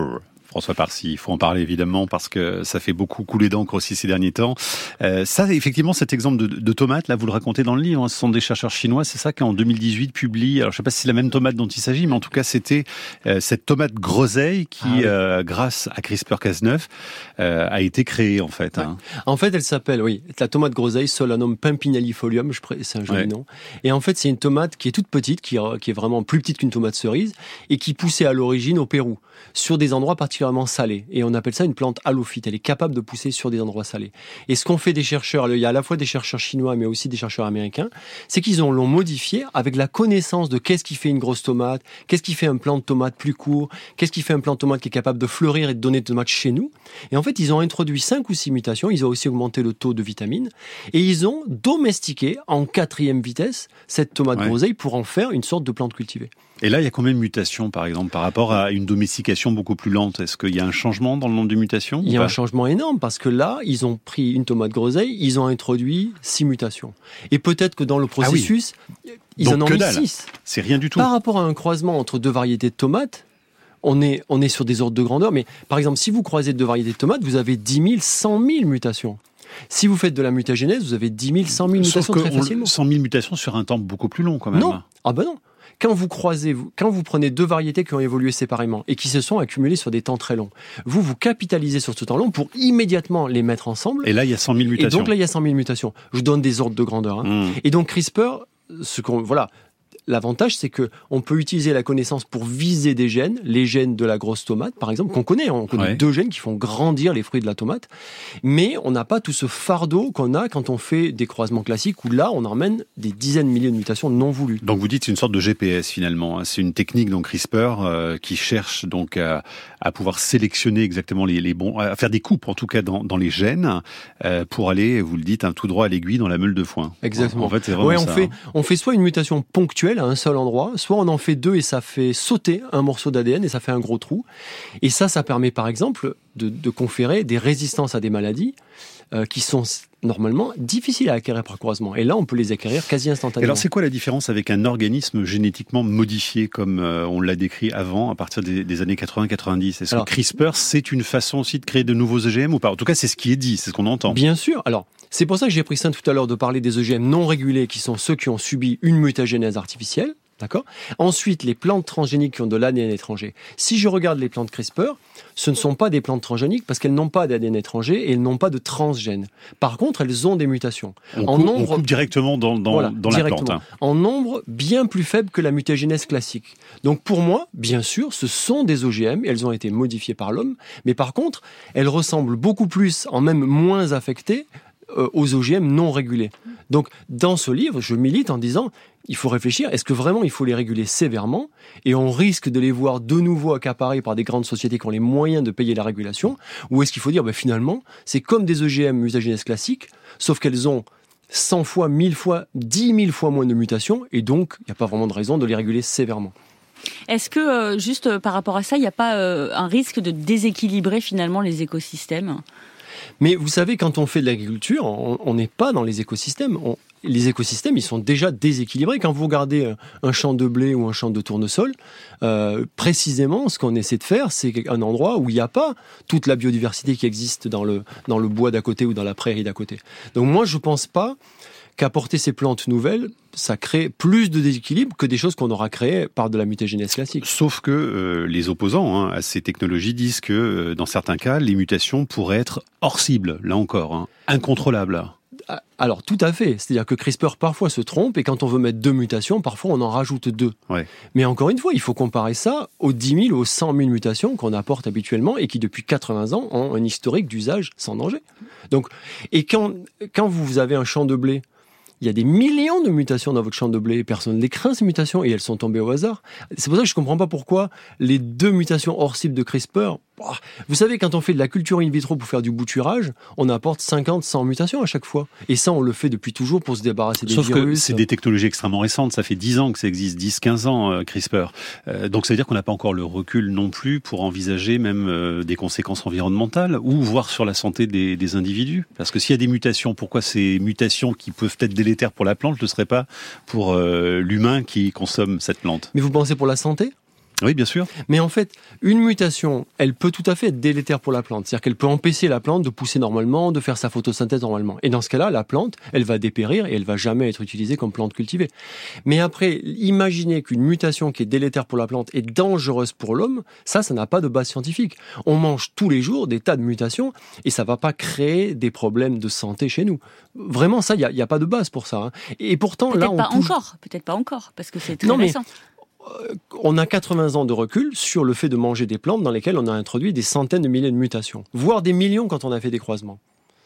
François Parcy, il faut en parler évidemment parce que ça fait beaucoup couler d'encre aussi ces derniers temps. Euh, ça, effectivement, cet exemple de, de tomate, là, vous le racontez dans le livre, hein, ce sont des chercheurs chinois, c'est ça, qui en deux mille dix-huit publient, alors je ne sais pas si c'est la même tomate dont il s'agit, mais en tout cas, c'était euh, cette tomate groseille qui, ah, oui. euh, grâce à CRISPR Cas neuf, euh, a été créée en fait. Ouais. Hein. En fait, elle s'appelle, oui, la tomate groseille, Solanum pimpinellifolium, je pré... c'est un joli ouais. nom. Et en fait, c'est une tomate qui est toute petite, qui, qui est vraiment plus petite qu'une tomate cerise, et qui poussait à l'origine au Pérou, sur des endroits particulièrement salés. Et on appelle ça une plante halophyte. Elle est capable de pousser sur des endroits salés. Et ce qu'ont fait des chercheurs, il y a à la fois des chercheurs chinois, mais aussi des chercheurs américains, c'est qu'ils ont, l'ont modifié avec la connaissance de qu'est-ce qui fait une grosse tomate, qu'est-ce qui fait un plant de tomate plus court, qu'est-ce qui fait un plant de tomate qui est capable de fleurir et de donner des tomates chez nous. Et en fait, ils ont introduit cinq ou six mutations. Ils ont aussi augmenté le taux de vitamines. Et ils ont domestiqué en quatrième vitesse cette tomate ouais. groseille pour en faire une sorte de plante cultivée. Et là, il y a combien de mutations, par exemple, par rapport à une domestication beaucoup plus lente? Est-ce qu'il y a un changement dans le nombre de mutations? Il y a un changement énorme, parce que là, ils ont pris une tomate groseille, ils ont introduit six mutations. Et peut-être que dans le processus, ah oui. ils Donc, en ont mis dalle. six. C'est rien du tout. Par rapport à un croisement entre deux variétés de tomates, on est, on est sur des ordres de grandeur. Mais par exemple, si vous croisez deux variétés de tomates, vous avez dix mille, cent mille mutations. Si vous faites de la mutagénèse, vous avez dix mille, cent mille mutations très facilement. cent mille mutations sur un temps beaucoup plus long, quand même. Non, ah ben non. Quand vous croisez, quand vous prenez deux variétés qui ont évolué séparément et qui se sont accumulées sur des temps très longs, vous vous capitalisez sur ce temps long pour immédiatement les mettre ensemble. Et là, il y a cent mille mutations. Et donc là, il y a cent mille mutations. Je donne des ordres de grandeur. Hein. Mmh. Et donc CRISPR, ce qu'on, voilà. L'avantage, c'est que on peut utiliser la connaissance pour viser des gènes, les gènes de la grosse tomate, par exemple, qu'on connaît. On connaît ouais. deux gènes qui font grandir les fruits de la tomate. Mais on n'a pas tout ce fardeau qu'on a quand on fait des croisements classiques, où là, on emmène des dizaines de milliers de mutations non voulues. Donc vous dites c'est une sorte de G P S finalement. C'est une technique donc CRISPR euh, qui cherche donc à, à pouvoir sélectionner exactement les, les bons, à faire des coupes en tout cas dans, dans les gènes euh, pour aller, vous le dites, un tout droit à l'aiguille dans la meule de foin. Exactement. En fait, c'est vraiment ouais, on ça. fait, hein. on fait soit une mutation ponctuelle à un seul endroit, soit on en fait deux et ça fait sauter un morceau d'A D N et ça fait un gros trou. Et ça, ça permet par exemple de, de conférer des résistances à des maladies euh, qui sont normalement difficiles à acquérir par croisement. Et là, on peut les acquérir quasi instantanément. Et alors, c'est quoi la différence avec un organisme génétiquement modifié, comme euh, on l'a décrit avant, à partir des, des années quatre-vingts quatre-vingt-dix? Est-ce alors, que CRISPR, c'est une façon aussi de créer de nouveaux O G M ou pas? En tout cas, c'est ce qui est dit, c'est ce qu'on entend. Bien sûr. Alors, c'est pour ça que j'ai pris ça tout à l'heure de parler des O G M non régulés, qui sont ceux qui ont subi une mutagénèse artificielle. D'accord. Ensuite, les plantes transgéniques qui ont de l'A D N étranger. Si je regarde les plantes CRISPR, ce ne sont pas des plantes transgéniques parce qu'elles n'ont pas d'A D N étranger et elles n'ont pas de transgènes. Par contre, elles ont des mutations. On, en coupe, nombre, on coupe directement dans, dans, voilà, dans directement, la plante. Hein. En nombre bien plus faible que la mutagénèse classique. Donc pour moi, bien sûr, ce sont des O G M. Elles ont été modifiées par l'homme. Mais par contre, elles ressemblent beaucoup plus, en même moins affectées, euh, aux O G M non régulés. Donc dans ce livre, je milite en disant... Il faut réfléchir, est-ce que vraiment il faut les réguler sévèrement et on risque de les voir de nouveau accaparés par des grandes sociétés qui ont les moyens de payer la régulation, ou est-ce qu'il faut dire ben finalement c'est comme des O G M mutagénèse classiques, sauf qu'elles ont cent fois, mille fois, dix mille fois moins de mutations et donc il n'y a pas vraiment de raison de les réguler sévèrement. Est-ce que, euh, juste euh, par rapport à ça, il n'y a pas euh, un risque de déséquilibrer finalement les écosystèmes ? Mais vous savez, quand on fait de l'agriculture, on n'est pas dans les écosystèmes. On, les écosystèmes, ils sont déjà déséquilibrés. Quand vous regardez un champ de blé ou un champ de tournesol, euh, précisément, ce qu'on essaie de faire, c'est un endroit où il n'y a pas toute la biodiversité qui existe dans le, dans le bois d'à côté ou dans la prairie d'à côté. Donc moi, je ne pense pas qu'apporter ces plantes nouvelles, ça crée plus de déséquilibre que des choses qu'on aura créées par de la mutagénèse classique. Sauf que euh, les opposants hein, à ces technologies disent que, euh, dans certains cas, les mutations pourraient être hors cible, là encore, hein, incontrôlables. Alors, tout à fait. C'est-à-dire que CRISPR, parfois, se trompe, et quand on veut mettre deux mutations, parfois, on en rajoute deux. Ouais. Mais encore une fois, il faut comparer ça aux dix mille, aux cent mille mutations qu'on apporte habituellement, et qui, depuis quatre-vingts ans, ont un historique d'usage sans danger. Donc, et quand, quand vous avez un champ de blé, il y a des millions de mutations dans votre champ de blé, personne ne les craint ces mutations, et elles sont tombées au hasard. C'est pour ça que je ne comprends pas pourquoi les deux mutations hors cible de CRISPR... Vous savez, quand on fait de la culture in vitro pour faire du bouturage, on apporte cinquante, cent mutations à chaque fois. Et ça, on le fait depuis toujours pour se débarrasser des Sauf virus. Sauf que c'est des technologies extrêmement récentes. Ça fait dix ans que ça existe, dix, quinze ans, euh, CRISPR. Euh, donc ça veut dire qu'on n'a pas encore le recul non plus pour envisager même euh, des conséquences environnementales ou voir sur la santé des, des individus. Parce que s'il y a des mutations, pourquoi ces mutations qui peuvent être délétères pour la plante ne le seraient pas pour euh, l'humain qui consomme cette plante? Mais vous pensez pour la santé ? Oui, bien sûr. Mais en fait, une mutation, elle peut tout à fait être délétère pour la plante. C'est-à-dire qu'elle peut empêcher la plante de pousser normalement, de faire sa photosynthèse normalement. Et dans ce cas-là, la plante, elle va dépérir et elle va jamais être utilisée comme plante cultivée. Mais après, imaginez qu'une mutation qui est délétère pour la plante est dangereuse pour l'homme, ça, ça n'a pas de base scientifique. On mange tous les jours des tas de mutations et ça va pas créer des problèmes de santé chez nous. Vraiment, ça, il y a, y a pas de base pour ça. Hein. Et pourtant, peut-être là, on pas touche... encore, peut-être pas encore, parce que c'est très non, récent. Mais... On a quatre-vingts ans de recul sur le fait de manger des plantes dans lesquelles on a introduit des centaines de milliers de mutations, voire des millions quand on a fait des croisements.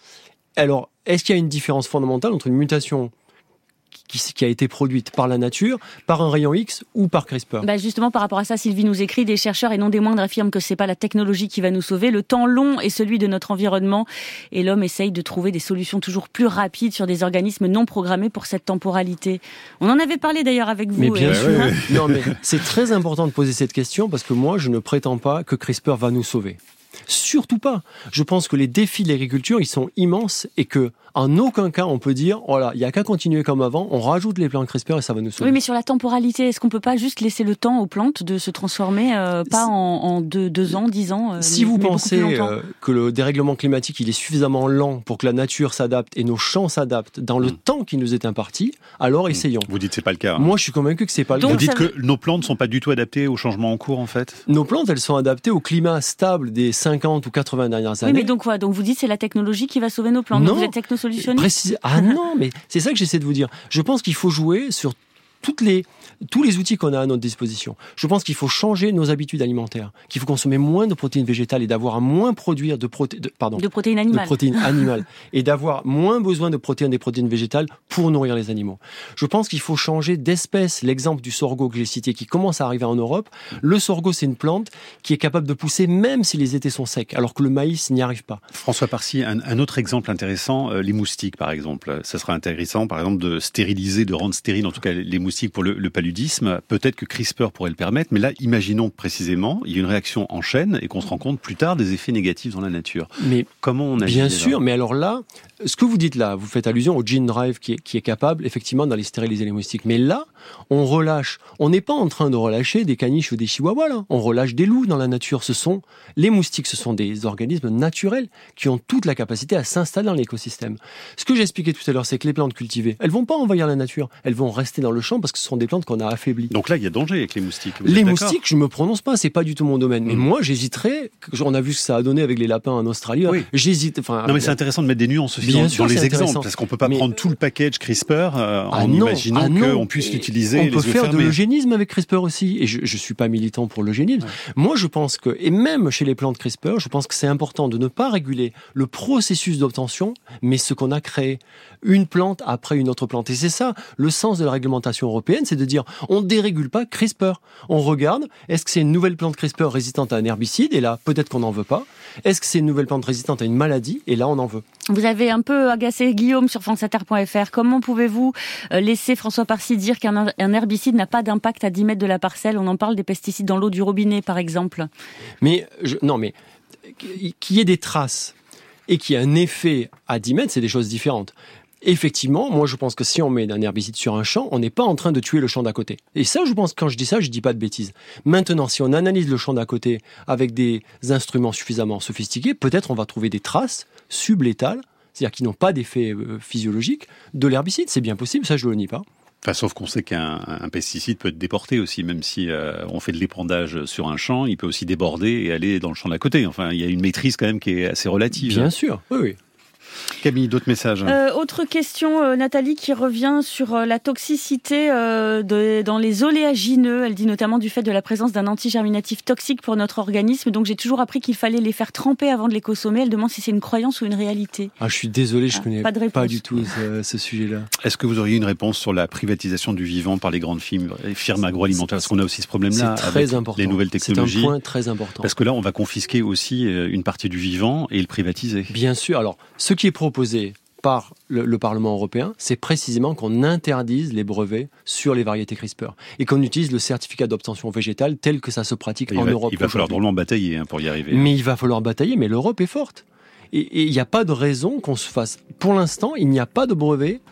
Alors, est-ce qu'il y a une différence fondamentale entre une mutation qui, qui a été produite par la nature, par un rayon X ou par CRISPR? Bah justement, par rapport à ça, Sylvie nous écrit, des chercheurs et non des moindres affirment que c'est pas la technologie qui va nous sauver. Le temps long est celui de notre environnement et l'homme essaye de trouver des solutions toujours plus rapides sur des organismes non programmés pour cette temporalité. On en avait parlé d'ailleurs avec vous. Mais bien et... sûr. Ouais, ouais. Non, mais c'est très important de poser cette question parce que moi, je ne prétends pas que CRISPR va nous sauver. Surtout pas. Je pense que les défis de l'agriculture, ils sont immenses et que en aucun cas on peut dire oh là, il y a qu'à continuer comme avant, on rajoute les plantes CRISPR et ça va nous sauver. Oui, mais sur la temporalité, est-ce qu'on peut pas juste laisser le temps aux plantes de se transformer, euh, pas en, en deux, deux ans, dix ans euh, Si mais, vous mais pensez euh, que le dérèglement climatique il est suffisamment lent pour que la nature s'adapte et nos champs s'adaptent dans le mmh. temps qui nous est imparti, alors mmh. essayons. Vous dites c'est pas le cas. Hein. Moi, je suis convaincu que c'est pas le cas. Vous dites veut... que nos plantes ne sont pas du tout adaptées au changement en cours en fait. Nos plantes, elles sont adaptées au climat stable des cinquante ou quatre-vingts dernières années. Oui, mais donc quoi ? Donc vous dites c'est la technologie qui va sauver nos plantes. Non, donc vous êtes technosolutionniste. Précis... Ah non, mais c'est ça que j'essaie de vous dire. Je pense qu'il faut jouer sur toutes les, tous les outils qu'on a à notre disposition. Je pense qu'il faut changer nos habitudes alimentaires, qu'il faut consommer moins de protéines végétales et d'avoir à moins produire de, proté... de, pardon, de protéines animales, de protéines animales et d'avoir moins besoin de protéines des protéines végétales pour nourrir les animaux. Je pense qu'il faut changer d'espèce. L'exemple du sorgho que j'ai cité, qui commence à arriver en Europe, le sorgho, c'est une plante qui est capable de pousser même si les étés sont secs, alors que le maïs n'y arrive pas. François Parcy, un, un autre exemple intéressant, euh, les moustiques par exemple. Ça sera intéressant par exemple de stériliser, de rendre stériles en tout cas les moustiques pour le, le paludisme. Peut-être que CRISPR pourrait le permettre, mais là, imaginons précisément, il y a une réaction en chaîne et qu'on se rend compte plus tard des effets négatifs dans la nature. Mais comment on agit? Bien sûr, mais alors là, ce que vous dites là, vous faites allusion au gene drive qui est, qui est capable effectivement d'aller stériliser les moustiques. Mais là, on relâche. On n'est pas en train de relâcher des caniches ou des chihuahuas là. On relâche des loups dans la nature. Ce sont les moustiques, ce sont des organismes naturels qui ont toute la capacité à s'installer dans l'écosystème. Ce que j'expliquais tout à l'heure, c'est que les plantes cultivées, elles vont pas envahir la nature. Elles vont rester dans le champ parce que ce sont des plantes qu'on a affaiblies. Donc là, il y a danger avec les moustiques. Vous les moustiques, je me prononce pas. C'est pas du tout mon domaine. Mais mmh. moi, j'hésiterais. On a vu ce que ça a donné avec les lapins en Australie. Oui. J'hésite. Enfin, non, mais c'est intéressant de mettre des nuances aussi bien dans, sûr, dans les exemples. Intéressant. Parce qu'on peut pas mais... prendre tout le package CRISPR euh, ah en non, imaginant ah qu'on puisse l'utiliser. On les peut faire fermés. de l'eugénisme avec CRISPR aussi. Et je, je suis pas militant pour l'eugénisme. Ouais. Moi, je pense que, et même chez les plantes CRISPR, je pense que c'est important de ne pas réguler le processus d'obtention, mais ce qu'on a créé. Une plante après une autre plante. Et c'est ça, le sens de la réglementation européenne, c'est de dire, on ne dérégule pas CRISPR. On regarde, est-ce que c'est une nouvelle plante CRISPR résistante à un herbicide? Et là, peut-être qu'on n'en veut pas. Est-ce que c'est une nouvelle plante résistante à une maladie? Et là, on en veut. Vous avez un peu agacé Guillaume sur france inter point f r. Comment pouvez-vous laisser François Parcy dire qu'un un herbicide n'a pas d'impact à dix mètres de la parcelle? On en parle des pesticides dans l'eau du robinet, par exemple. Mais, je, non, mais, qu'il y ait des traces et qu'il y ait un effet à dix mètres, c'est des choses différentes. Effectivement, moi je pense que si on met un herbicide sur un champ, on n'est pas en train de tuer le champ d'à côté. Et ça, je pense, quand je dis ça, je dis pas de bêtises. Maintenant, si on analyse le champ d'à côté avec des instruments suffisamment sophistiqués, peut-être on va trouver des traces sublétales, c'est-à-dire qui n'ont pas d'effet euh, physiologique, de l'herbicide. C'est bien possible, ça je le nie pas. Enfin, sauf qu'on sait qu'un un pesticide peut être déporté aussi, même si euh, on fait de l'épandage sur un champ, il peut aussi déborder et aller dans le champ d'à côté. Enfin, il y a une maîtrise quand même qui est assez relative. Bien sûr, oui, oui. Camille, d'autres messages? euh, Autre question, euh, Nathalie, qui revient sur euh, la toxicité euh, de, dans les oléagineux. Elle dit notamment du fait de la présence d'un antigerminatif toxique pour notre organisme. Donc j'ai toujours appris qu'il fallait les faire tremper avant de les consommer. Elle demande si c'est une croyance ou une réalité. Ah, je suis désolé, je ne ah, connais pas, pas du tout ce, ce sujet-là. Est-ce que vous auriez une réponse sur la privatisation du vivant par les grandes firmes, les firmes agroalimentaires? Parce qu'on a aussi ce problème-là c'est très avec important. Les nouvelles technologies. C'est un point très important. Parce que là, on va confisquer aussi une partie du vivant et le privatiser. Bien sûr. Alors, ce qui est proposé par le, le Parlement européen, c'est précisément qu'on interdise les brevets sur les variétés CRISPR et qu'on utilise le certificat d'obtention végétale tel que ça se pratique et en il va, Europe. Il va falloir drôlement batailler hein, pour y arriver. Mais il va falloir batailler, mais l'Europe est forte. Et il n'y a pas de raison qu'on se fasse... Pour l'instant, il n'y a pas de brevet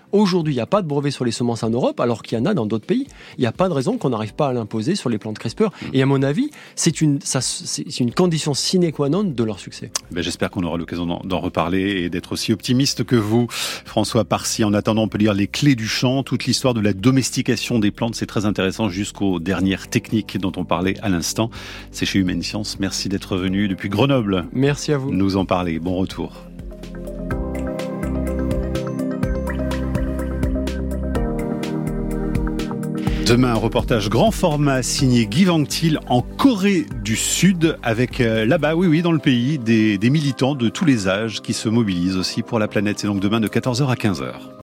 Aujourd'hui, il n'y a pas de brevet sur les semences en Europe, alors qu'il y en a dans d'autres pays. Il n'y a pas de raison qu'on n'arrive pas à l'imposer sur les plantes CRISPR. Et à mon avis, c'est une, ça, c'est une condition sine qua non de leur succès. Ben, j'espère qu'on aura l'occasion d'en, d'en reparler et d'être aussi optimiste que vous, François Parcy. En attendant, on peut lire Les Clés du champ, toute l'histoire de la domestication des plantes. C'est très intéressant jusqu'aux dernières techniques dont on parlait à l'instant. C'est chez Humaine Science. Merci d'être venu depuis Grenoble. Merci à vous. Nous en parler. Bon retour. Demain, un reportage grand format signé Guy Vanctil en Corée du Sud avec euh, là-bas, oui, oui, dans le pays, des, des militants de tous les âges qui se mobilisent aussi pour la planète. C'est donc demain de quatorze heures à quinze heures.